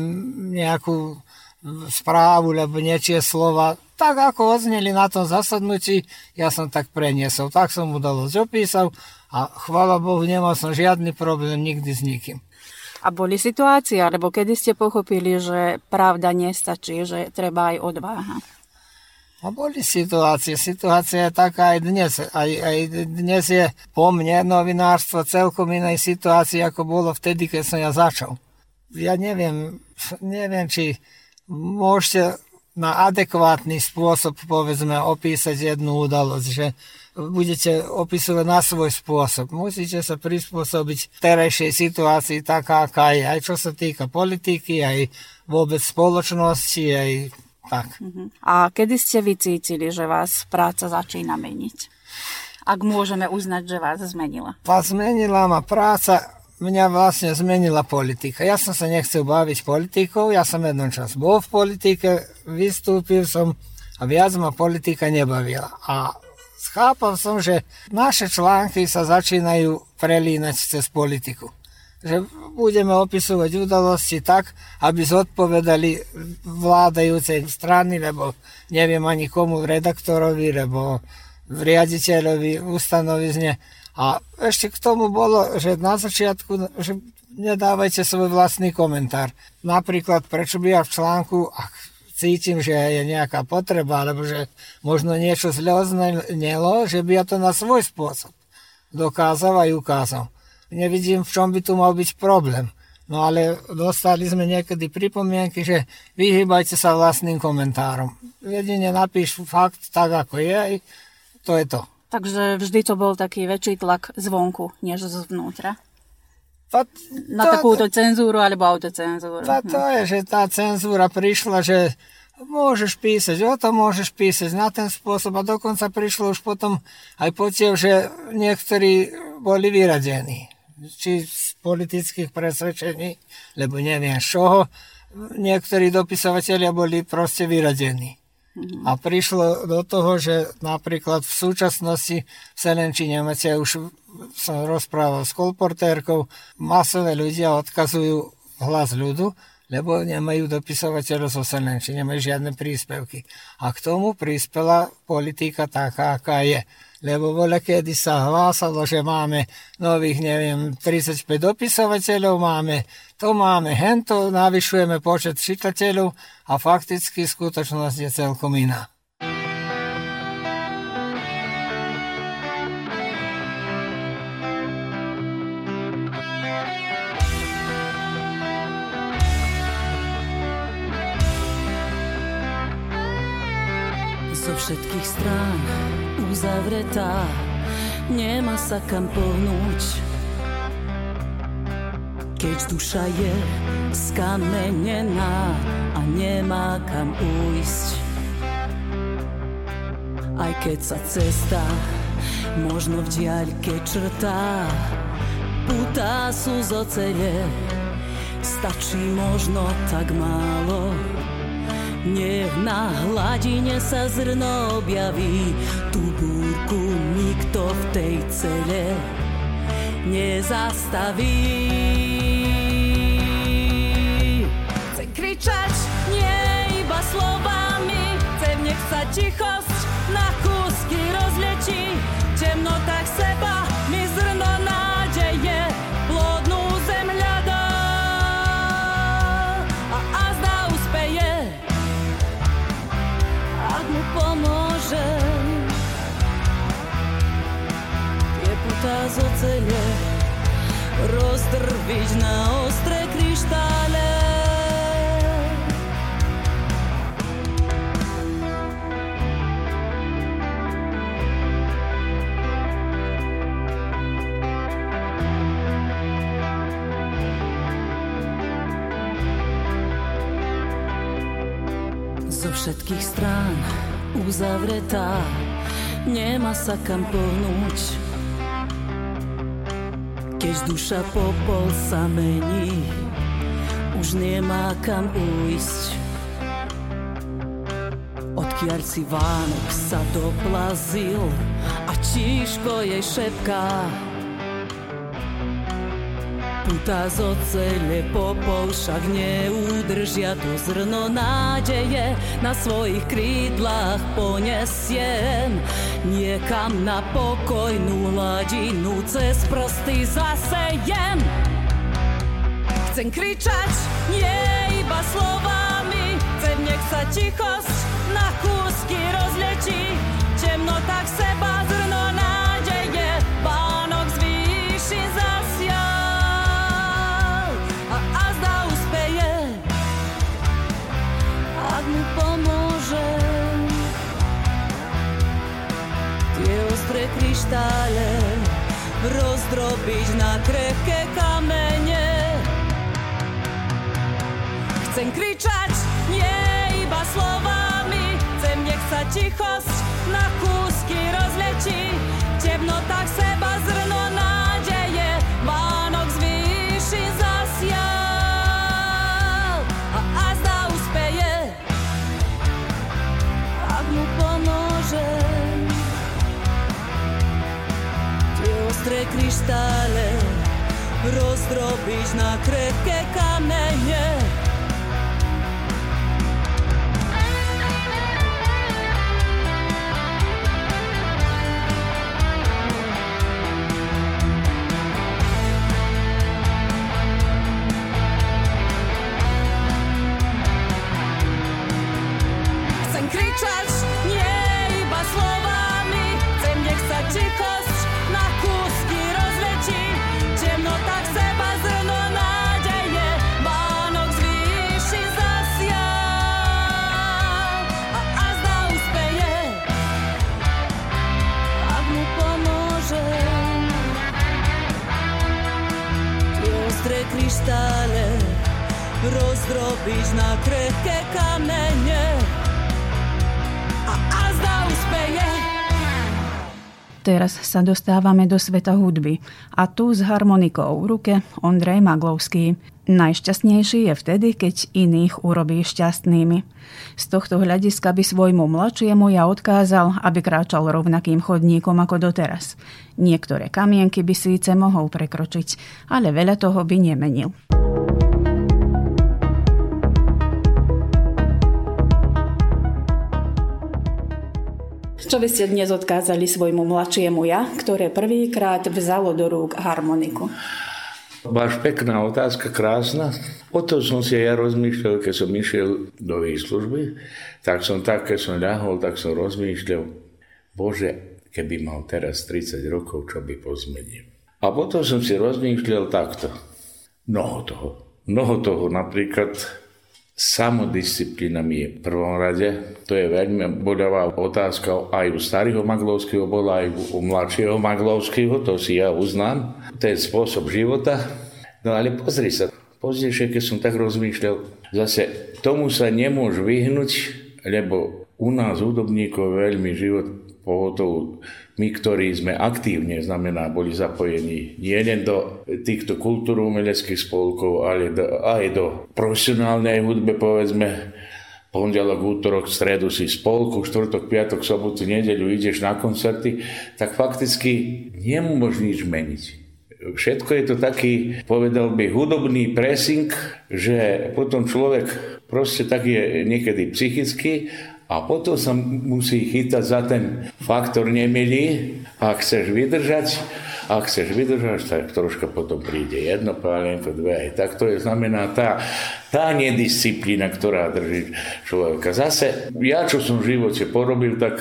nejakú správu, lebo niečie slova, tak ako odzneli na tom zasadnutí, ja som tak preniesol. Tak som udalosť opísal a chvála Bohu, nemal som žiadny problém nikdy s nikým. A boli situácie, alebo kedy ste pochopili, že pravda nestačí, že treba aj odvaha? A boli situácie. Situácia je taká aj dnes. Aj dnes je po mne novinárstvo celkom inej situácii, ako bolo vtedy, keď som ja začal. Ja neviem, či môžete na adekvátny spôsob, povedzme, opísať jednu udalosť, že budete opisovať na svoj spôsob. Musíte sa prispôsobiť terajšej situácii taká, aká je, aj čo sa týka politiky, aj vôbec spoločnosti, aj tak. A kedy ste vycítili, že vás práca začína meniť? Ak môžeme uznať, že vás zmenila. Zmenila ma práca, mňa vlastne zmenila politika. Ja som sa nechcel baviť politikou, ja som jeden čas bol v politike, vystúpil som a viac ma politika nebavila. A chápal som, že naše články sa začínajú prelínať cez politiku. Že budeme opisovať udalosti tak, aby zodpovedali vládajúcej strany, lebo neviem ani komu redaktorovi, lebo riaditeľovi ustanovizne. A ešte k tomu bolo, že na začiatku, že nedávajte svoj vlastný komentár. Napríklad, prečo by ja v článku, ak cítim, že je nejaká potreba, alebo že možno niečo zle oznelo, že by ja to na svoj spôsob dokázal a ukázal. Nevidím, v čom by tu mal byť problém. No ale dostali sme niekedy pripomienky, že vyhýbajte sa vlastným komentárom. Jedine napíš fakt tak, ako je, to je to. Takže vždy to bol taký väčší tlak zvonku, než zvnútra? Na takúto cenzúru alebo autocenzúru? To je, že tá cenzúra prišla, že môžeš písať, o to môžeš písať na ten spôsob a dokonca prišlo už potom aj potiev, že niektorí boli vyradení. Či z politických presvedčení, lebo neviem z čoho, niektorí dopisovatelia boli proste vyradení. A prišlo do toho, že napríklad v súčasnosti v Selenčine, už som rozprával s kolportérkou, masové ľudia odkazujú Hlas ľudu, lebo nemajú dopisovateľov zo Selenčiny, nemajú žiadne príspevky. A k tomu prispela politika taká, aká je. Lebo voľakedy sa hlásalo, že máme nových, 35 dopisovateľov, máme, hento, navyšujeme počet čitateľov a fakticky skutočnosť je celkom iná. Zo všetkých strán uzavretá, nemá sa kam pohnúť. Keď duša je skamenená a nemá kam ujsť. Aj keď sa cesta možno v diaľke črtá, putá sú z ocele, stačí možno tak málo. Nech na hladine sa zrno objaví, tú búrku nikto v tej cele nezastaví. Chce kričať nie iba slovami, chcem nech sa tichosť na kúsky rozliečí. V temnotách seba mi zrno nádeje plodnú zem hľadá a azda uspeje, ak mu pomôže. Je putá z ocele rozdrviť na ostré kryštále. Zo všetkých strán uzavretá, nemá sa kam pohnúť. Keď duša popol sa mení, už nemá kam ujsť. Odkiaľ si Vánok sa doplazil a tížko jej šepká. Putá z ocele popol však neudržia, to zrno nádeje na svojich krídlach ponesiem. Niekam na pokojnú hladinu cez prsty zasejem. Chcem kričať nie iba slovami, chcem nech sa tichosť na kúsky rozliečí. V temnotách seba zrno nádeje Vánok zvýši zasial a azda uspeje, ak mu pomôže. Tie ostré kryštále rozdrobiť na krehké kamene. Chcem kričať nie iba slovami, chcem nech sa tichosť na kúsky rozliečí. V temnotách seba zrno nádeje Vánok zvýši zasial a azda uspeje, ak mu pomôže. Tie ostré kryštále rozdrobiť na krehké kamene. bistre krištale rozdrobiš na krehké kamene a azda uspeje. Teraz sa dostávame do sveta hudby a tu s harmonikou v ruke Ondrej Maglovský. Najšťastnejší je vtedy, keď iných urobí šťastnými. Z tohto hľadiska by svojmu mladšiemu ja odkázal, aby kráčal rovnakým chodníkom ako doteraz. Niektoré kamienky by síce mohol prekročiť, ale veľa toho by nemenil. Čo by ste dnes odkázali svojmu mladšiemu ja, ktoré prvýkrát vzalo do rúk harmoniku? Máš pekná otázka, krásna. O to som si ja rozmýšľal, keď som išiel do výslužby. Tak, keď som ľahol, tak som rozmýšľal, Bože, keby mal teraz 30 rokov, čo by pozmenil. A potom som si rozmýšľal takto. Mnoho toho, napríklad samodisciplína mi je v prvom rade. To je veľmi bodavá otázka aj u starého Maglovského, bola aj u mladšieho Maglovského, to si ja uznám. To je spôsob života. No ale pozri sa, keď som tak rozmýšľal, zase tomu sa nemôžu vyhnúť, lebo u nás hudobníkov veľmi život pohotovo my, ktorí sme aktívne, znamená, boli zapojení nie len do týchto kultúrno-umeleckých spolkov, ale aj do profesionálnej hudbe, povedzme, pondelok, útorok, stredu si spolku, štvrtok, piatok, sobotu, nedeľu ideš na koncerty, tak fakticky nemôžeš nič meniť. Všetko je to taký, povedal by, hudobný pressing, že potom človek proste tak je niekedy psychicky a potom sa musí chytať za ten faktor nemilý. Ak chceš vydržať, tak troška potom príde jedno pálenko, dve. Tak to je znamená tá nedisciplína, ktorá drží človeka. Zase, ja čo som v živote porobil, tak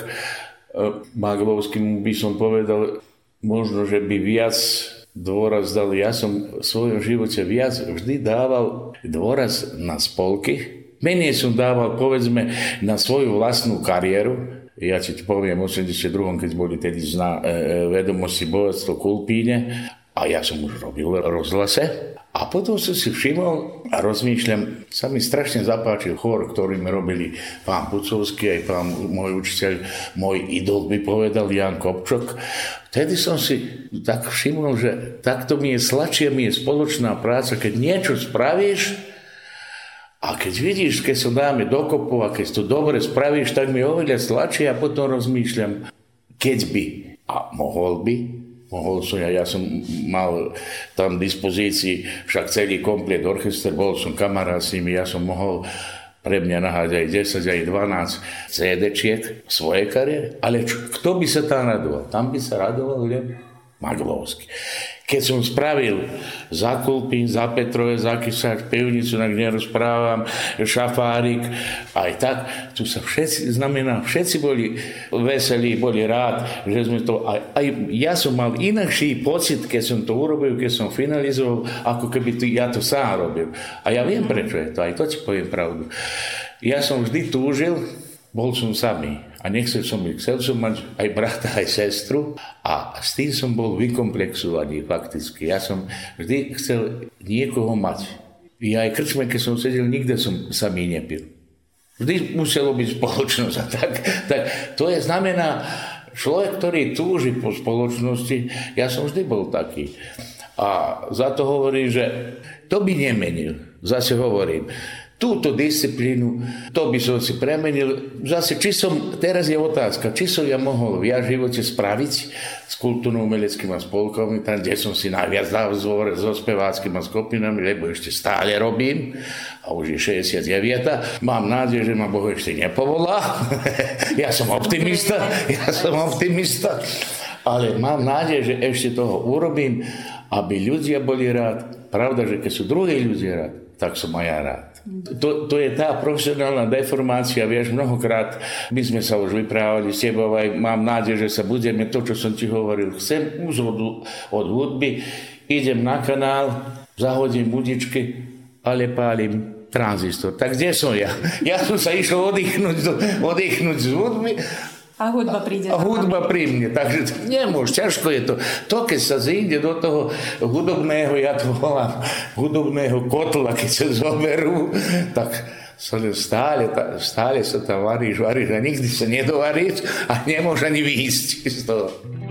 Maglovským by som povedal, možno, že by viac dôraz dal. Ja som v svojom živote viac vždy dával dôraz na spolky. Menej som dával, povedzme, na svoju vlastnú kariéru. Ja ti poviem, v 82. keď boli tedy vedomosti bohatstvo Kulpíne a ja som už robil v rozhlase. A potom som si všimol a rozmýšľam, sa mi strašne zapáčil chór, ktorý mi robili pán Pucovský, aj pán môj učiteľ, môj idol by povedal, Jan Kopčok. Vtedy som si tak všimol, že takto mi je sladšia, mi je spoločná práca, keď niečo spravíš. A keď vidíš, keď sa dáme dokopov a keď to dobre spravíš, tak mi oveľa sladšie a potom rozmýšľam, keď by. A mohol som, ja som mal tam v dispozícii však celý komplet orchester, bol som kamarát s nimi, ja som mohol pre mňa nahádzať aj 10, aj 12 CD-čiek v svojej kariére. Ale kto by sa tam radoval? Tam by sa radoval len Maglovský. Keď som spravil za Kulpín, za Petrove, za Kysáč, pivnicu, na kde rozprávam, Šafárik, aj tak, tu sa všetci boli veselí, boli rád, že sme to, aj ja som mal inakší pocit, keď som to urobil, keď som finalizoval, ako keby ja to sám robil. A ja viem, prečo je to, aj to ti poviem pravdu. Ja som vždy túžil, bol som samý. A chcel som mať aj brata, aj sestru a s tým som bol vykomplexovaný fakticky. Ja som vždy chcel niekoho mať. Ja aj krčme, keď som sedel, nikde som samý nepil. Vždy muselo byť spoločnosť. A tak to je znamená, človek, ktorý túži po spoločnosti, ja som vždy bol taký. A za to hovorím, že to by nemenil. Zase hovorím, túto disciplínu, to by som si premenil. Zase, teraz je otázka, či som ja mohol viac v živote spraviť s kultúrno-umeleckými spolkami, tam, kde som si najviac dal so speváckými skupinami, lebo ešte stále robím, a už je 69. Mám nádej, že ma Boh ešte nepovolá. Ja som optimista, ale mám nádej, že ešte toho urobím, aby ľudia boli rád. Pravda, že keď sú druhí ľudia rád, tak som aj ja rád. To je tá profesionálna deformácia, vieš, mnohokrát my sme sa už vyprávali s tebou, aj mám nádej, že sa budeme, to, čo som ti hovoril, chcem úzvodu od hudby, idem na kanál, zahodím budičky, ale pálim tranzistor. Tak kde som ja? Ja som sa išiel oddychnúť z hudby, A hudba príde. A hudba príjme, takže nemôž, ťažko je to. To, keď sa zíde do toho hudobného, ja to volám, hudobného kotla, keď sa zoberú, tak stále sa tam varíš a nikdy sa nedovaríš a nemôže ani výjsť z toho.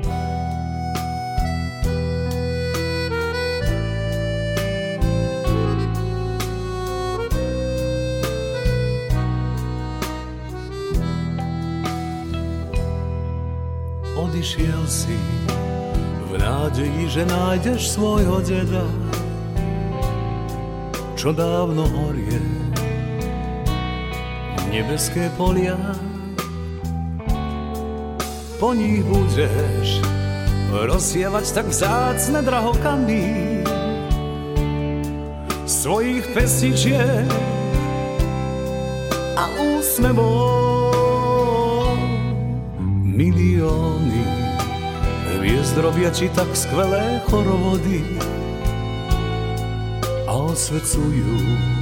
Odišiel si v nádeji, že nájdeš svojho deda, čo dávno horie nebeské polia. Po nich budeš rozsievať tak vzácne drahokamy svojich pesničiek a úsmevov. Milióny hviezd robia ti tak skvelé chorovody a osvecujú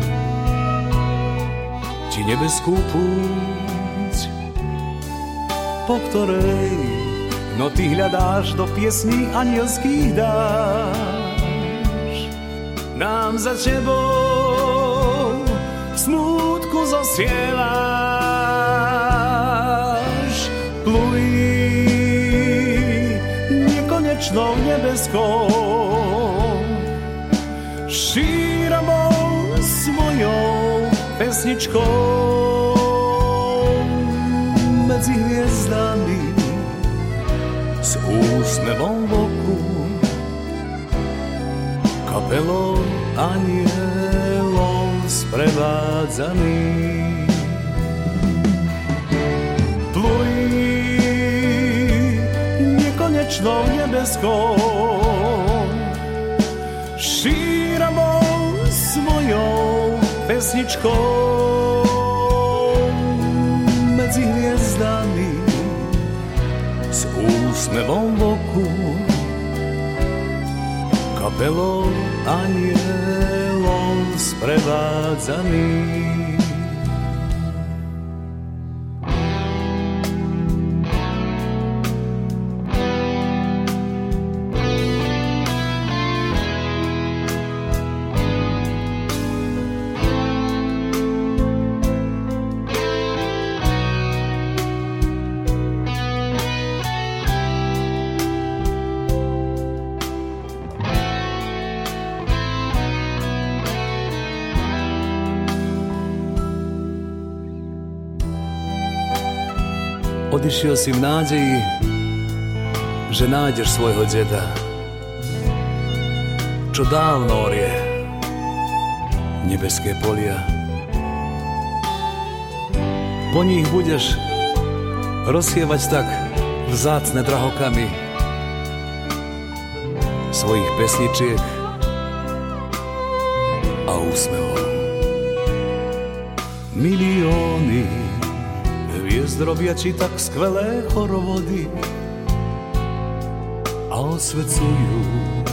ti nebeskú púť, po ktorej no ty hľadáš do piesní anielských dáš. Nám za tebou v smútku zosieláš. Pluj nekonečnou nebeskou šíramou svojou pesničkou medzi hviezdami s úsmevom v oku, kapelou anielov sprevádzaný. Pluj nekonečnou nebeskou šíramou svojou pesničkou medzi hviezdami s úsmevom v oku, kapelou anielov sprevádzaný. Odišiel si v nádeji, že nájdeš svojho deda, čo dávno orie nebeské polia. Po nich budeš rozsievať tak vzácne drahokamy svojich pesničiek a úsmevov. Milióny hviezd robia ti tak skvelé chorovody a osvecujú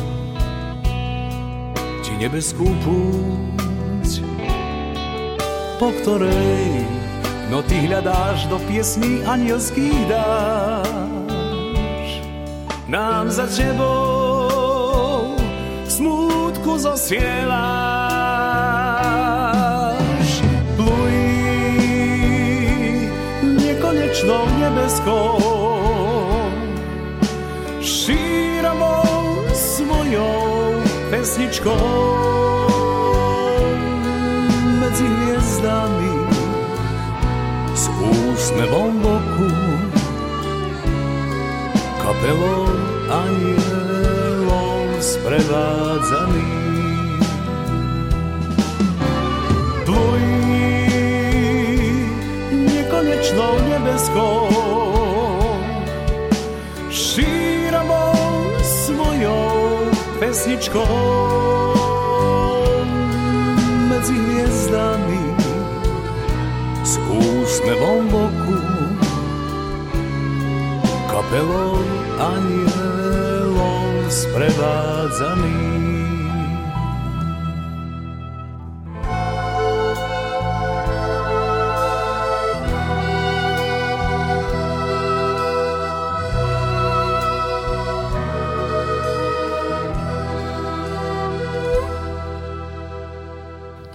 ti nebeskú púť, po ktorej no ty hľadáš do piesní anielských dáš. Nám za tebou v smútku zosieláš. Pluj nekonečnou nebeskou šíramou svojou pesničkou medzi hviezdami s úsmevom v oku, kapelou anielov sprevádzaný. Pluj nekonečnou nebeskou šíramou svojou pesničkou medzi hviezdami s úsmevom v oku, kapelou anielov sprevádzaný.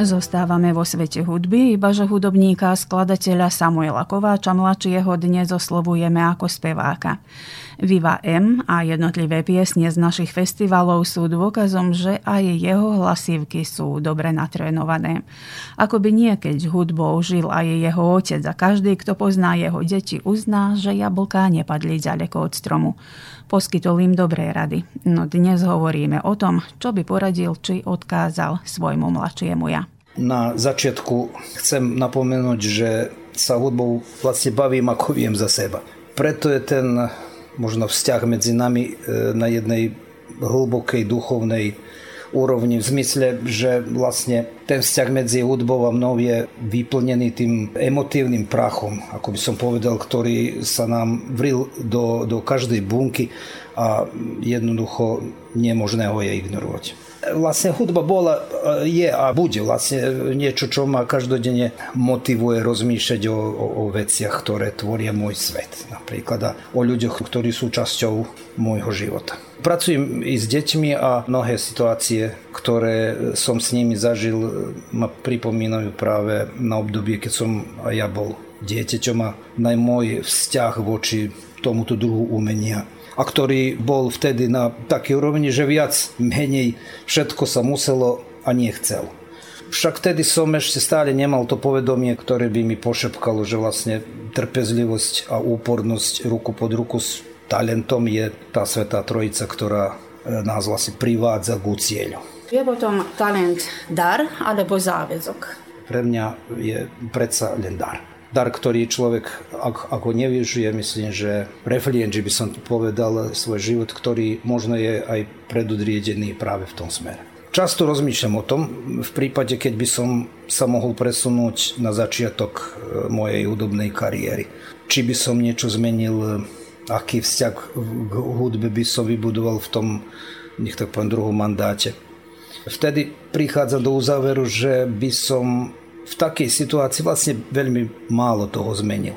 Zostávame vo svete hudby, ibaže hudobníka a skladateľa Samuela Kováča mladšieho dnes oslovujeme ako speváka. Viva M a jednotlivé piesne z našich festivalov sú dôkazom, že aj jeho hlasivky sú dobre natrénované. Akoby nie, keď hudbou žil aj jeho otec a každý, kto pozná jeho deti, uzná, že jablká nepadli ďaleko od stromu. Poskytol im dobré rady. No dnes hovoríme o tom, čo by poradil či odkázal svojmu mladšiemu ja. Na začiatku chcem napomenúť, že sa hudbou vlastne bavím, ako viem za seba. Preto je ten možno vzťah medzi nami na jednej hlbokej duchovnej úrovni, v zmysle, že vlastne ten vzťah medzi hudbou a mnou je vyplnený tým emotívnym prachom, ako by som povedal, ktorý sa nám vril do každej bunky a jednoducho nemožné ho je ignorovať. Vlastne hudba bola, je a bude vlastne niečo, čo ma každodenne motivuje rozmýšľať o veciach, ktoré tvoria môj svet. Napríklad a o ľuďoch, ktorí sú časťou môjho života. Pracujem i s deťmi a mnohé situácie, ktoré som s nimi zažil, ma pripomínajú práve na obdobie, keď som aj ja bol dieťaťom a na môj vzťah voči tomuto druhu umenia. A ktorý bol vtedy na takej úrovni, že viac menej všetko sa muselo a nechcel. Však vtedy som ešte stále nemal to povedomie, ktoré by mi pošepkalo, že vlastne trpezlivosť a úpornosť ruku pod ruku s talentom je tá svätá trojica, ktorá nás vlastne privádza k cieľu. Je potom talent dar alebo záväzok? Pre mňa je predsa len dar. Dar, ktorý človek, ako nevyužije, myslím, že reflienči by som povedal svoj život, ktorý možno je aj predodriedený práve v tom smere. Často rozmýšľam o tom, v prípade, keď by som sa mohol presunúť na začiatok mojej hudobnej kariéry. Či by som niečo zmenil, aký vzťah k hudbe by som vybudoval v tom, nech tak poviem, druhom mandáte. Vtedy prichádza do uzáveru, že by som v takej situácii vlastne veľmi málo toho zmenil.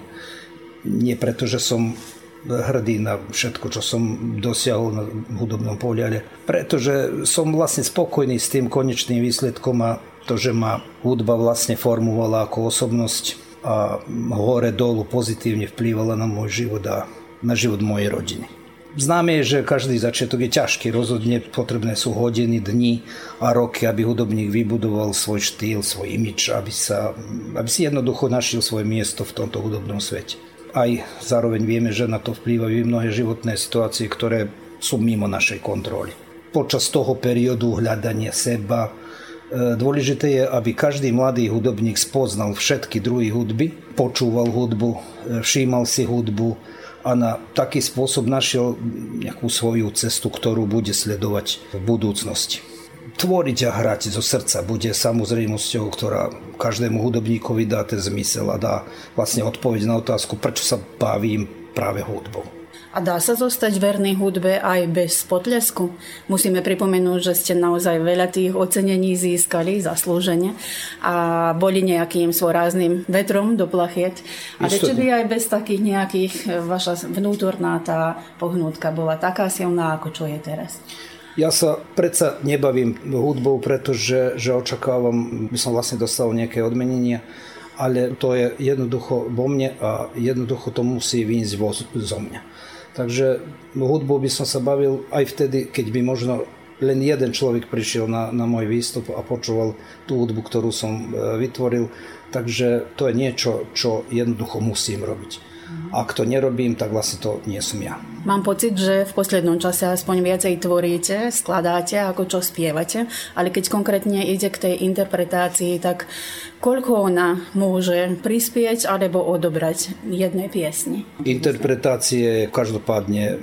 Nie preto, že som hrdý na všetko, čo som dosiahol na hudobnom poli, ale pretože som vlastne spokojný s tým konečným výsledkom a to, že ma hudba vlastne formovala ako osobnosť a hore dolu pozitívne vplývala na môj život a na život mojej rodiny. Známe je, že každý začiatok je ťažký, rozhodne potrebné sú hodiny, dni a roky, aby hudobník vybudoval svoj štýl, svoj imidž, aby si jednoducho našiel svoje miesto v tomto hudobnom svete. Aj zároveň vieme, že na to vplývajú mnohé životné situácie, ktoré sú mimo našej kontroly. Počas toho periodu hľadania seba dôležité je, aby každý mladý hudobník spoznal všetky druhy hudby, počúval hudbu, všímal si hudbu, a na taký spôsob našiel nejakú svoju cestu, ktorú bude sledovať v budúcnosti. Tvoriť a hrať zo srdca bude samozrejmosťou, ktorá každému hudobníkovi dá ten zmysel a dá vlastne odpoveď na otázku, prečo sa bavím práve hudbou. A dá sa zostať verný hudbe aj bez potlesku? Musíme pripomenúť, že ste naozaj veľa tých ocenení získali zaslúžene a boli nejakým svorázným vetrom do plachiet. Ale či by aj bez takých nejakých vaša vnútorná tá pohnutka bola taká silná, ako čo je teraz? Ja sa predsa nebavím hudbou, pretože očakávam, by som vlastne dostal nejaké odmenenie, ale to je jednoducho vo mne a jednoducho to musí vyjsť zo mňa. Takže hudbou by som sa bavil aj vtedy, keď by možno len jeden človek prišiel na môj výstup a počúval tú hudbu, ktorú som vytvoril. Takže to je niečo, čo jednoducho musím robiť. Ak to nerobím, tak vlastne to nie som ja. Mám pocit, že v poslednom čase aspoň viacej tvoríte, skladáte, ako čo spievate, ale keď konkrétne ide k tej interpretácii, tak koľko ona môže prispieť alebo odobrať jednej piesni? Interpretácie je každopádne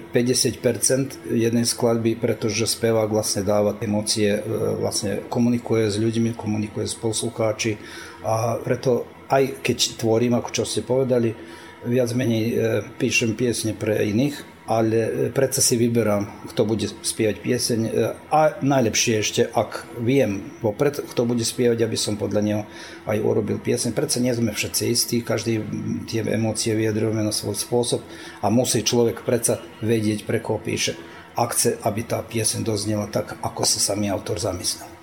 50% jednej skladby, pretože spevák vlastne dáva emócie, vlastne komunikuje s ľuďmi, komunikuje s poslucháči a preto aj keď tvorím, ako čo ste povedali, viac menej píšem piesne pre iných, ale predsa si vyberám, kto bude spievať pieseň a najlepšie ešte, ak viem vopred, kto bude spievať, aby som podľa neho aj urobil pieseň. Predsa nie sme všetci istí, každý tie emócie vyjadrujeme na svoj spôsob a musí človek predsa vedieť, pre koho píše, ak chce, aby tá pieseň doznela tak, ako sa samý autor zamyslel.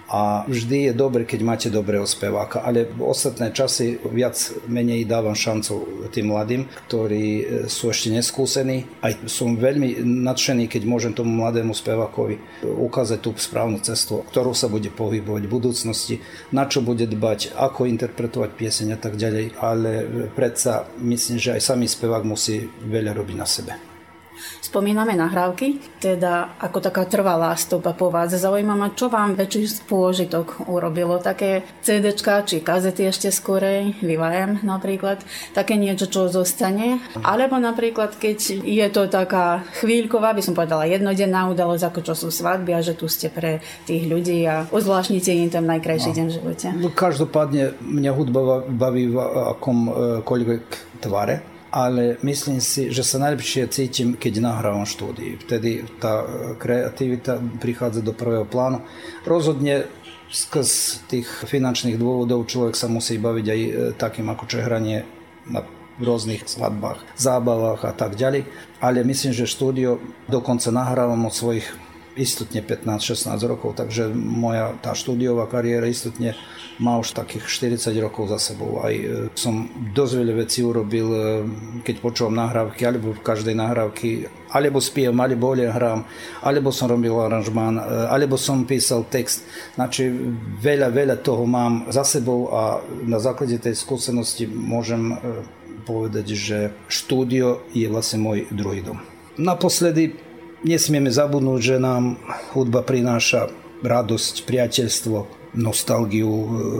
A vždy je dobre, keď máte dobrého speváka, ale v ostatné časy viac menej dávam šancu tým mladým, ktorí sú ešte neskúsení. Aj som veľmi nadšený, keď môžem tomu mladému spevákovi ukázať tú správnu cestu, ktorú sa bude pohybovať v budúcnosti, na čo bude dbať, ako interpretovať pieseň a tak ďalej. Ale predsa myslím, že aj samý spevák musí veľa robiť na sebe. Spomíname nahrávky, teda ako taká trvalá stopa po vás. Zaujíma ma, čo vám väčší pôžitok urobilo? Také CDčka či kazety ešte skorej, Vivajem napríklad, také niečo, čo zostane? Alebo napríklad, keď je to taká chvíľková, by som povedala jednodenná udalosť, ako čo sú svadby a že tu ste pre tých ľudí a uzvláštnite im ten najkrajší deň v živote. Každopádne mňa hudba baví v akomkoľvek tvare. Ale myslím si, že sa najlepšie cítim, keď nahrávam štúdii. Vtedy tá kreativita prichádza do prvého plánu. Rozhodne skrz tých finančných dôvodov človek sa musí baviť aj takým ako čo hranie na rôznych svadbách, zábavách a tak ďalej. Ale myslím, že štúdio dokonca nahrávam od svojich istotne 15-16 rokov, takže moja tá štúdiová kariéra istotne má už takých 40 rokov za sebou. Aj som dosť veľa vecí urobil, keď počúvam nahrávky, alebo v každej nahrávky, alebo spievam, alebo hrám, alebo som robil aranžmán, alebo som písal text. Znači, veľa toho mám za sebou a na základe tej skúsenosti môžem povedať, že štúdio je vlastne môj druhý dom. Naposledy nesmieme zabudnúť, že nám hudba prináša radosť, priateľstvo, nostalgiu,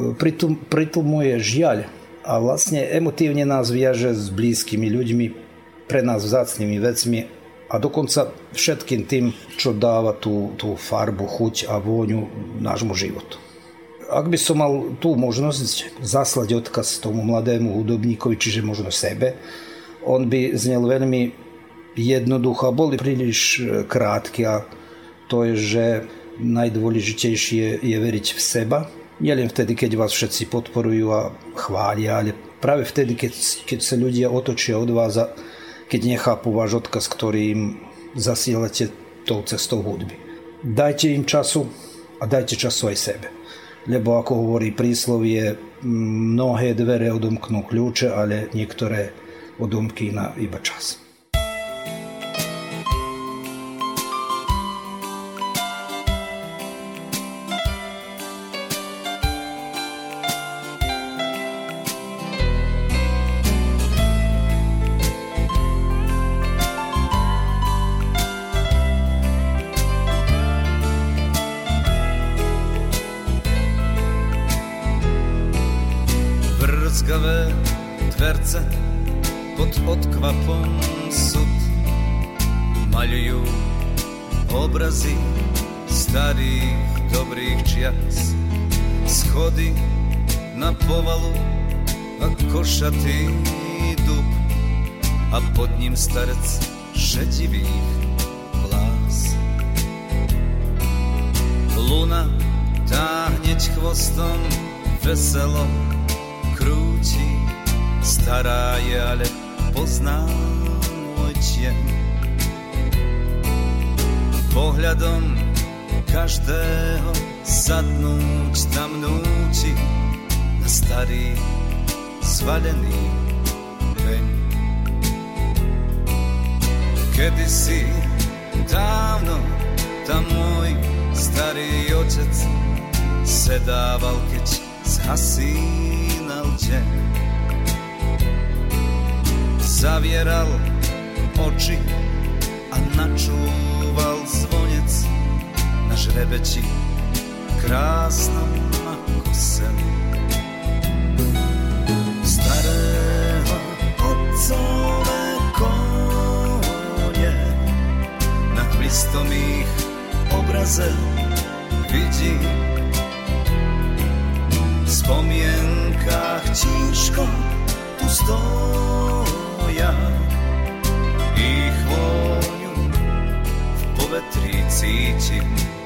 pritlmuje žiaľ a vlastne emotívne nás viaže s blízkymi ľuďmi, pre nás vzácnymi vecmi a dokonca všetkým tým, čo dáva tú farbu, chuť a vôňu nášmu životu. Ak by som mal tú možnosť zaslať odkaz tomu mladému hudobníkovi, čiže možno sebe, on by znel veľmi jednoducho, boli príliš krátky a to je, že najdôležitejšie je veriť v seba. Nielen vtedy, keď vás všetci podporujú a chvália, ale práve vtedy, keď sa ľudia otočia od vás a keď nechápu váš odkaz, ktorý im zasielate tou cestou hudby. Dajte im času a dajte času aj sebe. Lebo ako hovorí príslovie, mnohé dvere odomknú kľúče, ale niektoré odomkí na iba čas. Dverce pod odkvapom sud maľujú obrazy starých dobrých čias, schody na povalu a košatý dub a pod ním starec šedivých vlás. Luna táhneť chvostom veselo krúti, stará je, ale pozná môj tieň. Pohľadom každého sadnúť tam núti na starý zvalený peň. Kedysi dávno tam môj starý otec sedával, keď zhasínal deň. Zavieral oči a načúval zvonec na žrebeti krásnom ako sen. Starého otcové kone na hlistom ich obraze vidí. V spomienkách tížko tu stoja, ich vôňu v povetrí cítim.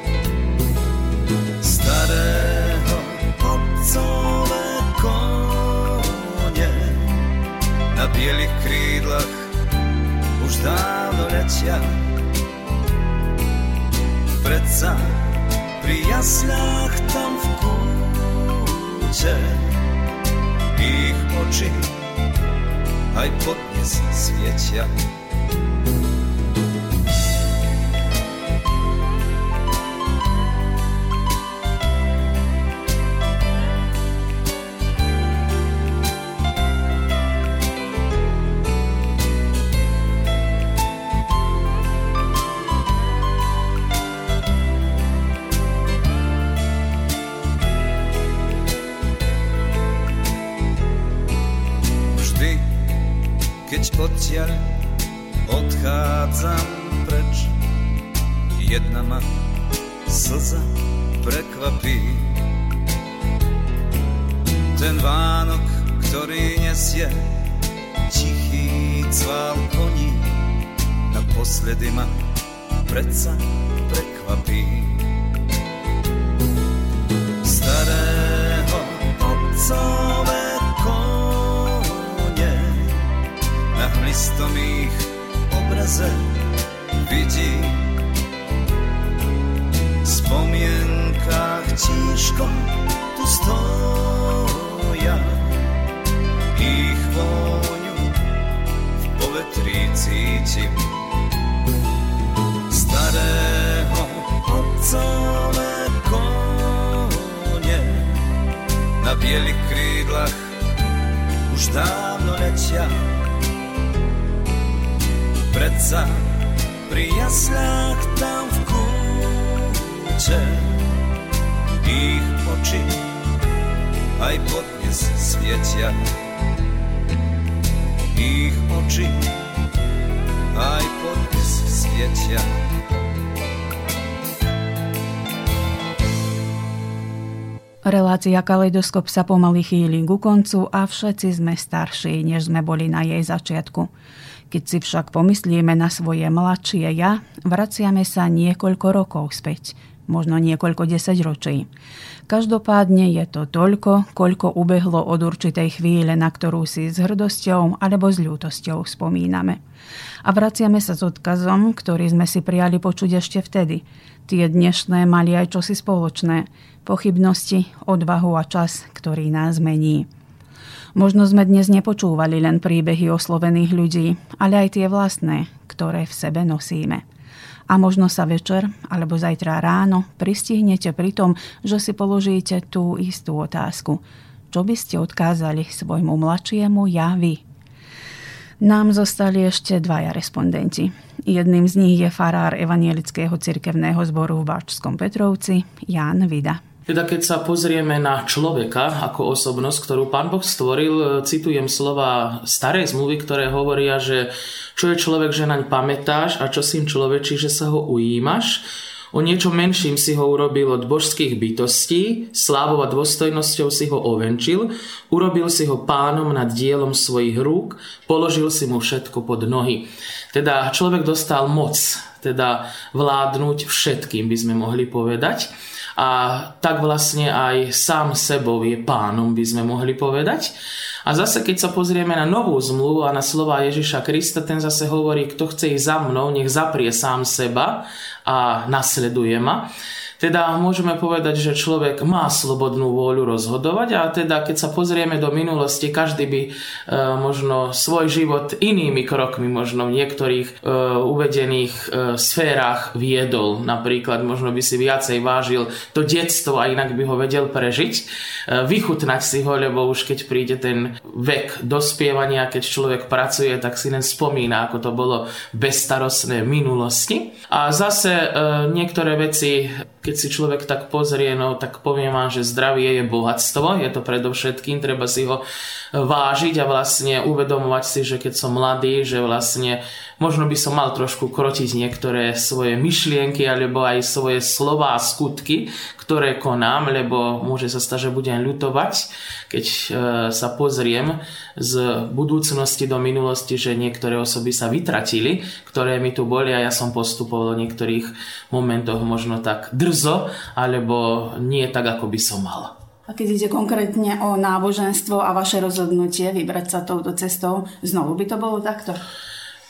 Starého otcové kone na bielých krídlach už dávno letia. Predsa pri jasľách tam v oči aj podnes svietia. Keď odtiaľ odchádzam preč, jedna ma slza prekvapí. Ten Vánok, ktorý nesie tichý cvál koní, naposledy ma predsa prekvapí. Starého otcové na hlistom ich obraze vidí. V spomienkách tížko tu stoja, ich vôňu v povetrí cítim. Starého otcové kone na bielých krídlach už dávno letia. Predsa pri jasľách tam v kúte ich oči aj podnes svietia. Ich oči aj podnes svietia. Relácia Kaleidoskop sa pomaly chýli ku koncu a všetci sme starší, než sme boli na jej začiatku. Keď si však pomyslíme na svoje mladšie ja, vraciame sa niekoľko rokov späť, možno niekoľko desaťročí. Každopádne je to toľko, koľko ubehlo od určitej chvíle, na ktorú si s hrdosťou alebo s ľútosťou spomíname. A vraciame sa s odkazom, ktorý sme si prijali počuť ešte vtedy. Tie dnešné mali aj čosi spoločné, pochybnosti, odvahu a čas, ktorý nás mení. Možno sme dnes nepočúvali len príbehy oslovených ľudí, ale aj tie vlastné, ktoré v sebe nosíme. A možno sa večer alebo zajtra ráno pristihnete pri tom, že si položíte tú istú otázku. Čo by ste odkázali svojmu mladšiemu ja vy? Nám zostali ešte dvaja respondenti. Jedným z nich je farár Evanielického cirkevného zboru v Báčskom Petrovci, Ján Vida. Teda keď sa pozrieme na človeka ako osobnosť, ktorú Pán Boh stvoril, citujem slova starej zmluvy, ktoré hovoria, že čo je človek, že naň pamätáš a čo syn človečí, že sa ho ujímaš. O niečo menším si ho urobil od božských bytostí, slávou a dôstojnosťou si ho ovenčil, urobil si ho pánom nad dielom svojich rúk, položil si mu všetko pod nohy. Teda človek dostal moc, teda vládnuť všetkým, by sme mohli povedať. A tak vlastne aj sám sebou je pánom, by sme mohli povedať. A zase keď sa pozrieme na novú zmluvu a na slová Ježiša Krista, ten zase hovorí, kto chce ísť za mnou, nech zaprie sám seba a nasleduje ma. Teda môžeme povedať, že človek má slobodnú vôľu rozhodovať a teda keď sa pozrieme do minulosti, každý by možno svoj život inými krokmi možno v niektorých uvedených sférach viedol. Napríklad možno by si viacej vážil to detstvo a inak by ho vedel prežiť. Vychutnať si ho, lebo už keď príde ten vek dospievania, keď človek pracuje, tak si len spomína, ako to bolo bezstarostné v minulosti. A zase niektoré veci, keď si človek tak pozrie, no tak poviem vám, že zdravie je bohatstvo, je to predovšetkým, treba si ho vážiť a vlastne uvedomovať si, že keď som mladý, že vlastne možno by som mal trošku krotiť niektoré svoje myšlienky alebo aj svoje slová a skutky, ktoré konám, lebo môže sa stať, že budem ľutovať, keď sa pozriem z budúcnosti do minulosti, že niektoré osoby sa vytratili, ktoré mi tu boli a ja som postupoval v niektorých momentoch možno tak drzo, alebo nie tak, ako by som mal. A keď ide konkrétne o náboženstvo a vaše rozhodnutie vybrať sa touto cestou, znovu by to bolo takto?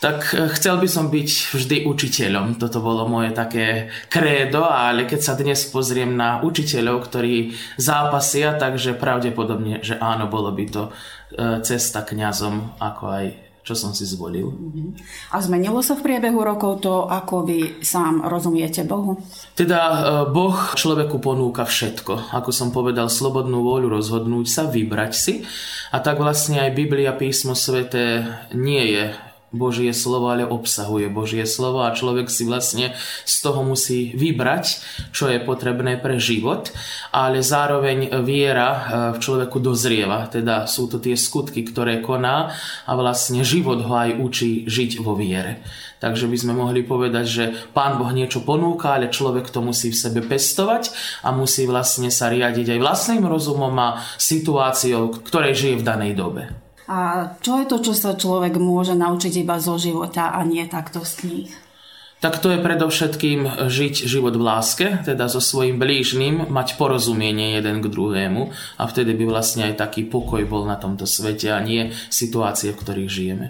Tak chcel by som byť vždy učiteľom. Toto bolo moje také krédo, ale keď sa dnes pozriem na učiteľov, ktorí zápasia, takže pravdepodobne, že áno, bolo by to cesta kňazom, ako aj čo som si zvolil. A zmenilo sa v priebehu rokov to, ako vy sám rozumiete Bohu? Teda Boh človeku ponúka všetko. Ako som povedal, slobodnú vôľu rozhodnúť sa, vybrať si. A tak vlastne aj Biblia, písmo sväté nie je Božie slovo, ale obsahuje Božie slovo a človek si vlastne z toho musí vybrať, čo je potrebné pre život, ale zároveň viera v človeku dozrieva, teda sú to tie skutky, ktoré koná a vlastne život ho aj učí žiť vo viere. Takže by sme mohli povedať, že Pán Boh niečo ponúka, ale človek to musí v sebe pestovať a musí vlastne sa riadiť aj vlastným rozumom a situáciou, ktorej žije v danej dobe. A čo je to, čo sa človek môže naučiť iba zo života a nie takto z kníh? Tak to je predovšetkým žiť život v láske, teda so svojím blížnym, mať porozumienie jeden k druhému a vtedy by vlastne aj taký pokoj bol na tomto svete a nie situácie, v ktorých žijeme.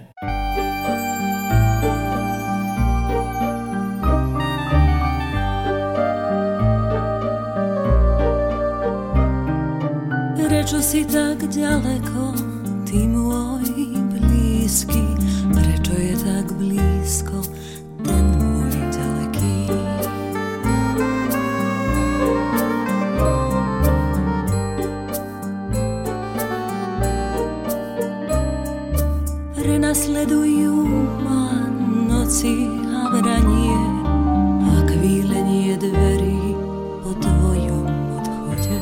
Prečo si tak ďaleko? Ty môj blízky, prečo je tak blízko ten môj ďaleký? Prenasledujú ma noci a vranie a kvílenie dverí po tvojom odchode.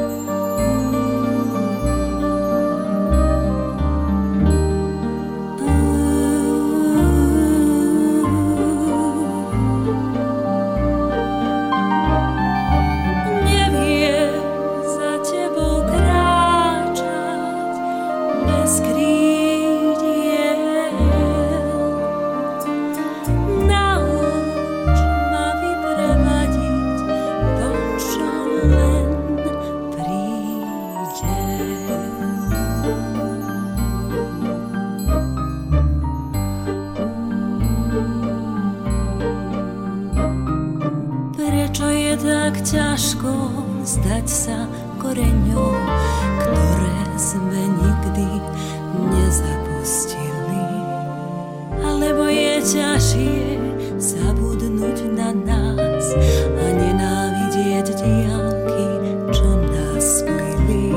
Ťažko zdať sa koreňom, ktoré sme nikdy nezapustili. Alebo je ťažšie zabudnúť na nás a nenávidieť diaľky, čo nás spojili.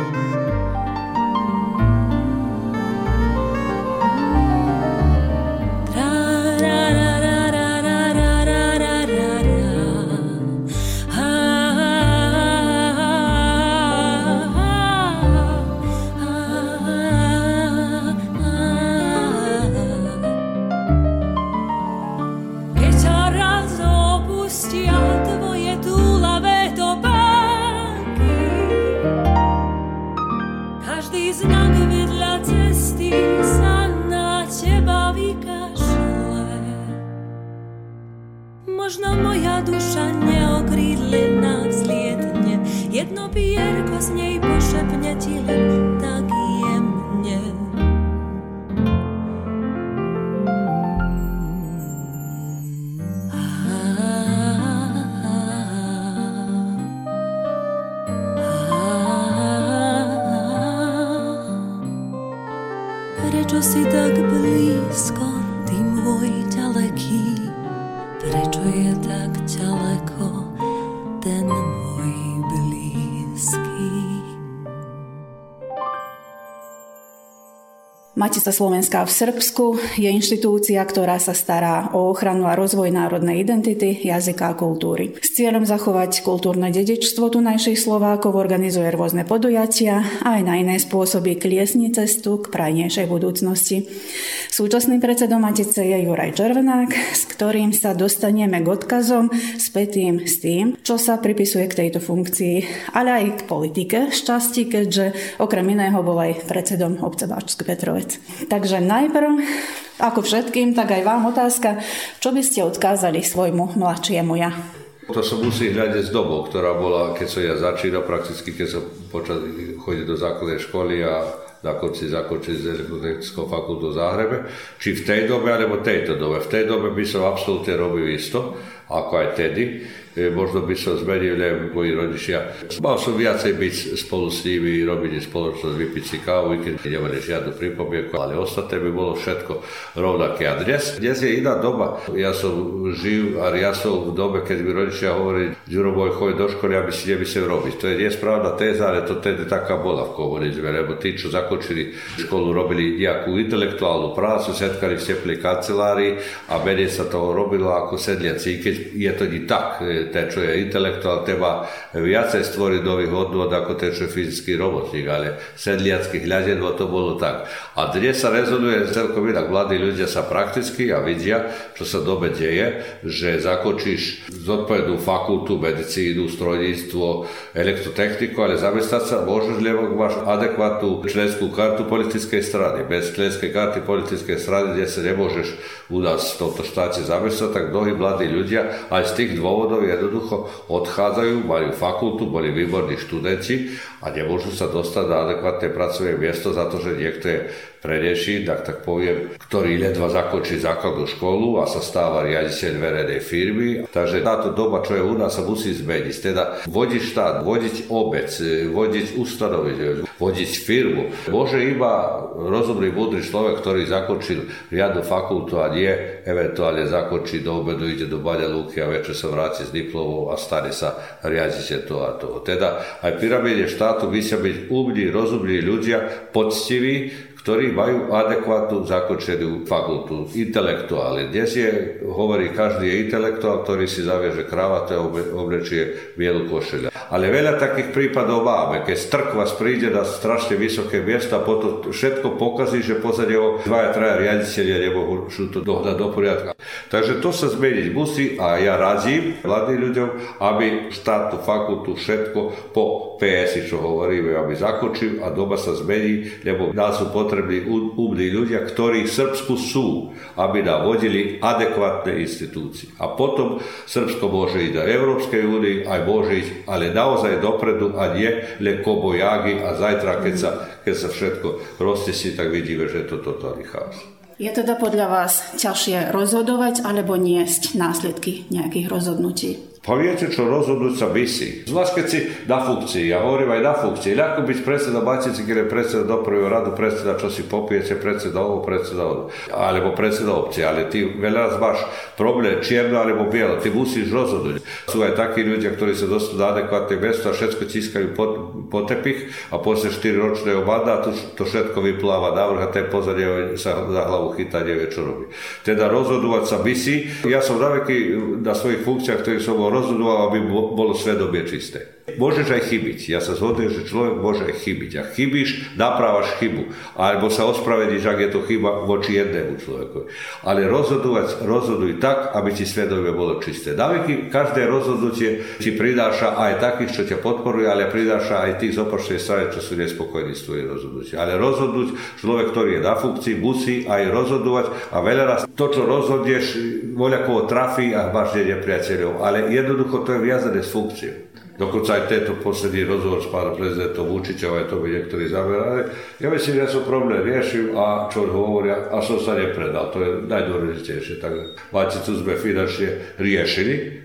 Možno moja duša neokrídlená vzlietne, jedno pierko z nej pošepne ti len tak jemne. Prečo si tak blízko, ty môj ďaleký? Prečo je tak ďaleko ten môj blízky? Matica Slovenská v Srbsku je inštitúcia, ktorá sa stará o ochranu a rozvoj národnej identity, jazyka a kultúry. S cieľom zachovať kultúrne dedičstvo tunajších Slovákov organizuje rôzne podujatia a aj na iné spôsoby kliesni cestu k prajnejšej budúcnosti. Súčasným predsedom Matice je Juraj Červenák, s ktorým sa dostaneme k odkazom spätým s tým, čo sa pripisuje k tejto funkcii, ale aj k politike šťastí, keďže okrem iného bol aj predsedom obce Bačský Petrovec. Takže najprv, ako všetkým, tak aj vám otázka, čo by ste odkázali svojmu mladšiemu ja? To sa musí hľadať s dobou, ktorá bola, keď som ja začínal, prakticky keď som počal chodiť do základnej školy a zakončiť z Elektrotechnickou fakultu v Záhrebe, či v tej dobe, alebo tejto dobe. V tej dobe by som absolútne robil isto, ako aj tedy. Možno by som zmenil, lebo moji rodičia. Mal som viacej byť spolu s nimi, robiť spoločnosť, vypiť si kávu, keď nemali žiadnu pripomienku, ale ostatné by bolo všetko rovnaké. A dnes je iná doba. Ja som žil a riasol v dobe, keď mi rodičia hovorili, Ďuro môj, choď do školy, aby si nemyslel robiť. To je nesprávna téza, ale to tedy taká bola v komunizme, lebo tí, čo zakončili školu, robili nejakú intelektuálnu prácu, setkali v teplej kancelárii a menej sa toho robilo ako sedliaci, keď je to nie tak. Ten, čo je intelektuál, treba viacej stvoriť nových hodnôt ako ten, čo je fyzický robotník, ale sedliacky hľadeno to bolo tak. A dnes sa rezonuje celkom inak. Mladí ľudia sa prakticky a vidia, čo sa dobe deje, že zakončíš zodpovednú fakultu, medicínu, strojníctvo, elektrotechniku, ale zamestnať sa môžeš, lebo máš adekvátnu členskú kartu politickej strany. Bez členskej karty politickej strany, kde sa nemôžeš u nás v tomto štáte zamestnať, tak mnohí mladí ľudia aj z tých dôvodov jednoducho odchádzajú, majú fakultu, boli výborní študenti a nemôžu sa dostať na adekvátne pracovné miesto za to, že niekto je preneší, tak poviem, ktorý ledva zakončí základnú školu a sa stáva riaditeľ verejnej firmy. Takže táto doba, čo je u nás, sa musí zmeniť. Teda vodiť štát, vodiť obec, vodiť ustanovenie, vodiť firmu. Môže iba rozumný, múdry človek, ktorý zakončil riadnu fakultu a nie eventuálne zakončí do obedu, ide do Baňa Lúky a večer sa vráti s diplomou a stane sa riaditeľ toho a toho. Teda aj v pyramíde štátu musia byť umní, rozumní ľudia, poctiví, ktorí majú adekvátnu zakončenú fakultu, intelektuáli. Dnes hovorí, každý je intelektuál, ktorý si zavieže kravatu a oblečie bielu košeľu. Ale veľa takých prípadov máme, keď strk vás príde na strašne vysoké miesto a potom všetko pokazí, že pozadie ho 2-3 riaditeľia nemôžu to dohnať do poriadka. Takže to sa zmeniť musí a ja radím mladým ľuďom, aby štátnu fakultu všetko po PS, čo hovoríme, aby zakončil a doba sa zmení, lebo nás sú potrební umní ľudia, ktorí v Srbsku sú, aby nám vodili adekvátne inštitúcie. A potom Srbsko môže ísť do Európskej únie, aj môže ísť, ale naozaj dopredu a nie len kobojágy a zajtra, keď sa všetko roztesí, tak vidíme, že je to totálny chaos. Je teda podľa vás ťažšie rozhodovať alebo niesť následky nejakých rozhodnutí? Pa viete čo, rozhodnúť sa vysí. Zvlášť keď si na funkcii, ja hovorím aj na funkcii. Ľahko byť predseda Matice, keď je predseda dopravného radu, predseda, čo si popijete, predseda ovo, predseda ono. Alebo predseda obce, ale ty veľa raz máš problém, čierno alebo bielo, ty musíš rozhodnúť. Sú aj takí ľudia, ktorí sa dostanú na adekvátne miesto a všetko tiskajú po tepich a posle 4-ročného mandátu to všetko vypláva návrh a ten pozadie sa za hlavu chytá, nevie čo robí. Teda rozhodovať sa vysí. Ja som naveky na svojich funkciách, ktorých som rozhodoval, aby bolo svedomie čisté. Môžeš aj chybiť. Ja sa zhodujem, že človek môže aj chybiť. Ak chybíš, naprávaš chybu. Alebo sa ospravedlíš, ak je to chyba voči jednému človeku. Ale rozhoduj tak, aby ti svedomie bolo čisté. Naveky každé rozhodnutie ti prináša aj takých, čo ťa podporujú, ale prináša aj tých z opačnej strany, čo sú nespokojní s tvojim rozhodnutím. Ale rozhodnúť človek, ktorý je na funkcii, musí aj rozhodovať a veľa raz to, čo rozhodneš, voľakovo trafí a máš nepriateľov. Ale jednoducho to je viazané s funkciou. Dokonca aj tento posledný rozhovor s pánom prezidentom Vučićom, aj to by niektorí zamerali. Ja myslím, že ja som problém riešil a čo hovoria, a som sa nepredal. To je najdôležitejšie. Tak Maticu sme finančne riešili,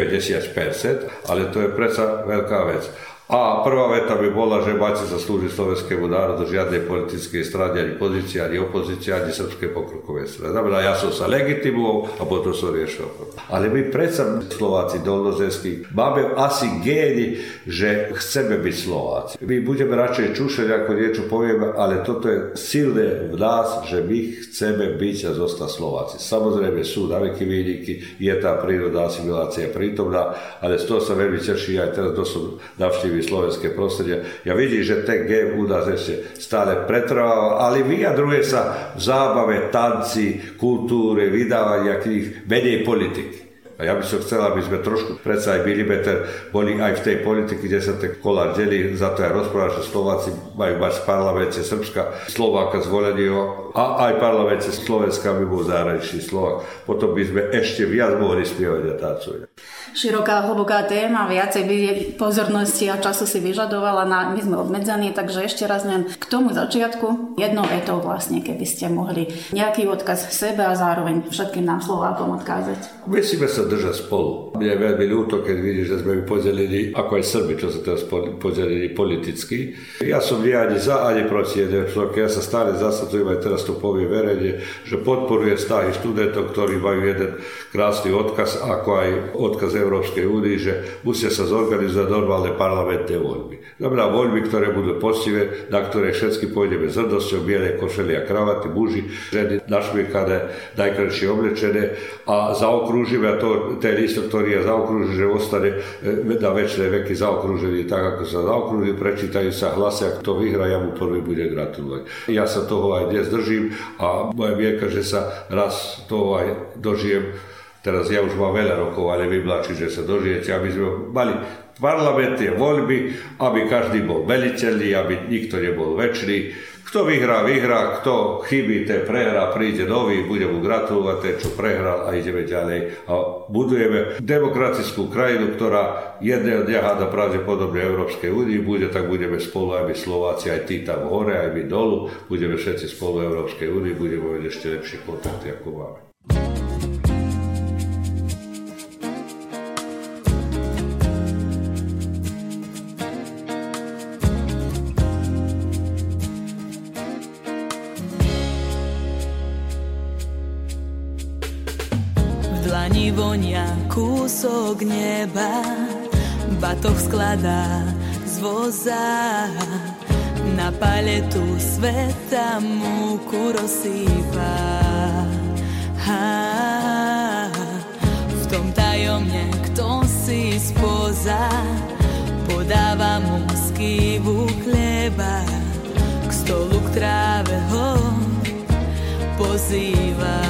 90%, ale to je predsa veľká vec. A prvá veta by bola, že Matica slúži slovenskému národu, žiadnej politickej strane, ani pozície, ani opozície, ani srbskej pokrokovej strane. Znamená, ja som sa legitimoval a potom som riešil. Ale my predsa Slováci dolnozemskí máme asi gény, že chceme byť Slováci. My budeme radšej čušať, ako niečo povieme, ale toto je silné v nás, že my chceme byť a zostať Slováci. Samozrejme sú naveky výniky, je tá prírodná asimilácia prítomná, ale z toho sa veľmi teší aj teraz, kto som navštívil slovenské prostredie. Ja vidím, že ten gém u nás ešte stále pretrváva, ale vyjadruje sa v zábave, tanci, kultúre, vydávania kníh, menej politiky. A ja by som chcel, aby sme trošku predsa aj milimeter boli aj v tej politike, kde sa ten kolár delí, za to aj rozpráva, že Slováci majú mať v parlamente Srbska Slováka zvoleného a aj v parlamente Slovenska by bol zahraničný Slovák. Potom by sme ešte viac mohli spievať a tancovať. široká, hlboká téma, viacej pozornosti a času si vyžadovala, my sme obmedzení, takže ešte raz len k tomu začiatku jednou vetou vlastne, keby ste mohli nejaký odkaz sebe a zároveň všetkým nám Slovákom odkázať. Musíme sa držať spolu. Mne je veľmi ľúto, keď vidíš, že sme podelili, ako aj Srbi, čo sa teraz podelili politicky. Ja som nie ani za, ani proti jednej človek. Ja sa stále zasadzujem, aj teraz to povie verejne, že podporuje vzťahy študentov, ktorí majú jeden krásny odkaz, ako aj odkaz Európskej únii, že musia sa zorganizovať normálne parlamentné voľby. Znamená voľby, ktoré budú poctivé, na ktoré všetky pôjdeme s hrdosťou, biele košely a kravaty, muži, ženy, našmiekané, najkrajšie oblečené a zaokrúžime to, ten lístok, ktorý je zaokrúžený, že ostane na večné veky zaokrúžený tak, ako sa zaokrúži, prečítajú sa hlasy, ak to vyhrá, ja mu prvý budem gratulovať. Ja sa toho aj dnes držím a moja vierka, že sa raz toho aj dožijem. Teraz ja už mám veľa rokov, ale vy mladší, že sa dožijete, aby sme mali parlamentné voľby, aby každý bol veliteľný, aby nikto nebol večný. Kto vyhrá, vyhrá, kto chybí, ten prehrá, príde nový, bude mu gratulovať, ten, čo prehral a ideme ďalej. A budujeme demokratickú krajinu, ktorá jedného dňa háda pravdepodobne Európskej únii bude, tak budeme spolu aj my Slováci, aj tí tam hore, aj my dolu, budeme všetci spolu Európskej únii, budeme mať ešte lepšie kontakty, ako máme. Vonia kúsok neba, batoh skladá z voza, na paletu sveta múku rozsýpa. V tom tajomne kto si spoza, podáva mu skývu chleba, k stolu k tráve ho pozýva.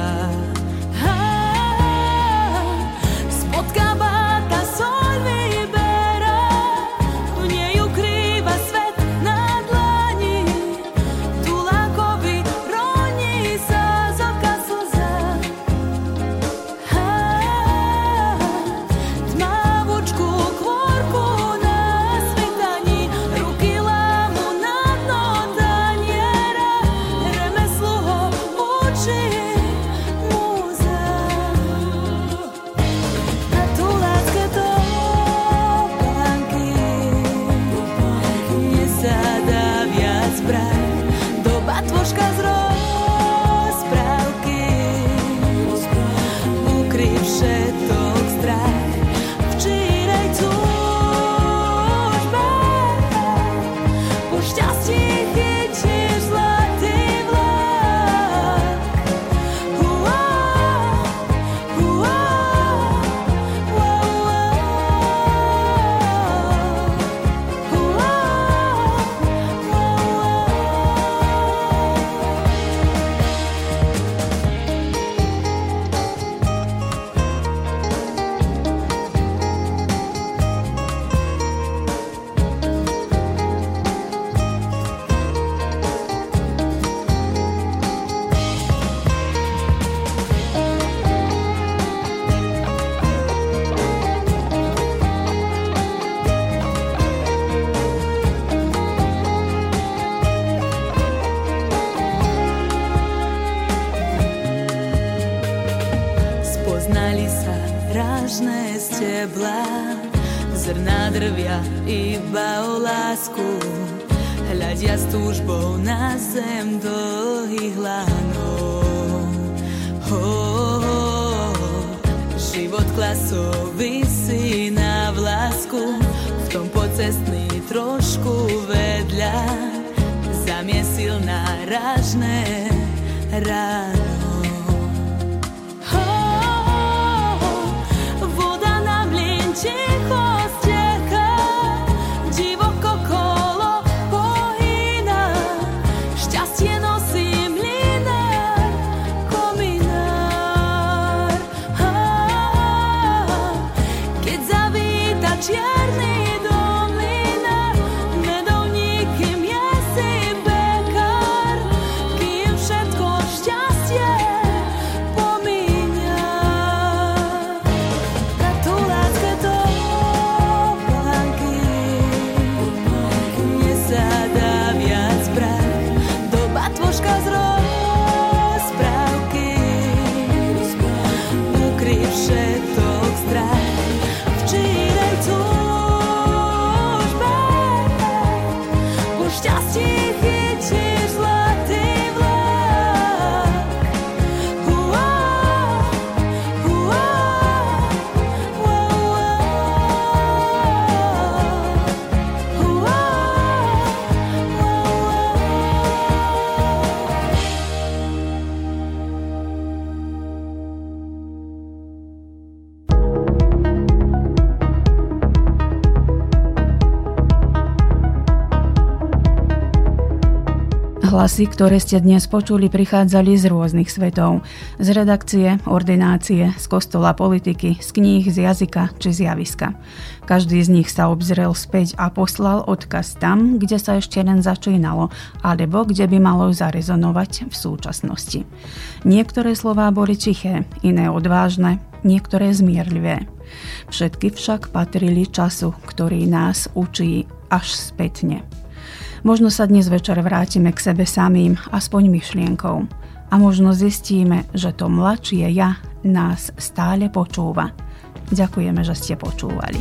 Zrná drvia iba o lásku, hľadia s túžbou na zem dlhých lánov. Život klasov visí na vlásku, v tom pocestný trošku vedľa, zamiesil náražné ráno. Ticho steka, divoko kolo pohýna, šťastie nosí mlynár, kominár. Keď zavíta čierny do mlyna, medovníky miesie pekár, kým všetko šťastie šťastie chytie zlatý vlak. Hlasy, ktoré ste dnes počuli, prichádzali z rôznych svetov. Z redakcie, ordinácie, z kostola, politiky, z kníh, z jazyka či z javiska. Každý z nich sa obzrel späť a poslal odkaz tam, kde sa ešte len začínalo, alebo kde by malo zarezonovať v súčasnosti. Niektoré slová boli tiché, iné odvážne, niektoré zmierlivé. Všetky však patrili času, ktorý nás učí až spätne. Možno sa dnes večer vrátime k sebe samým, aspoň myšlienkou. A možno zistíme, že to mladšie ja nás stále počúva. Ďakujeme, že ste počúvali.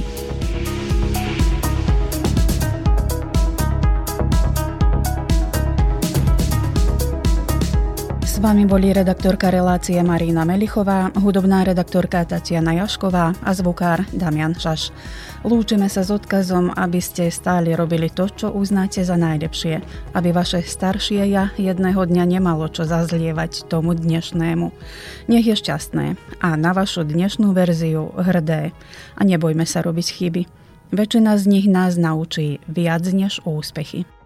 S vami boli redaktorka relácie Marina Melichová, hudobná redaktorka Tatiana Jašková a zvukár Damian Šaš. Lúčime sa s odkazom, aby ste stále robili to, čo uznáte za najlepšie, aby vaše staršie ja jedného dňa nemalo čo zazlievať tomu dnešnému. Nech je šťastné a na vašu dnešnú verziu hrdé. A nebojme sa robiť chyby. Väčšina z nich nás naučí viac než úspechy.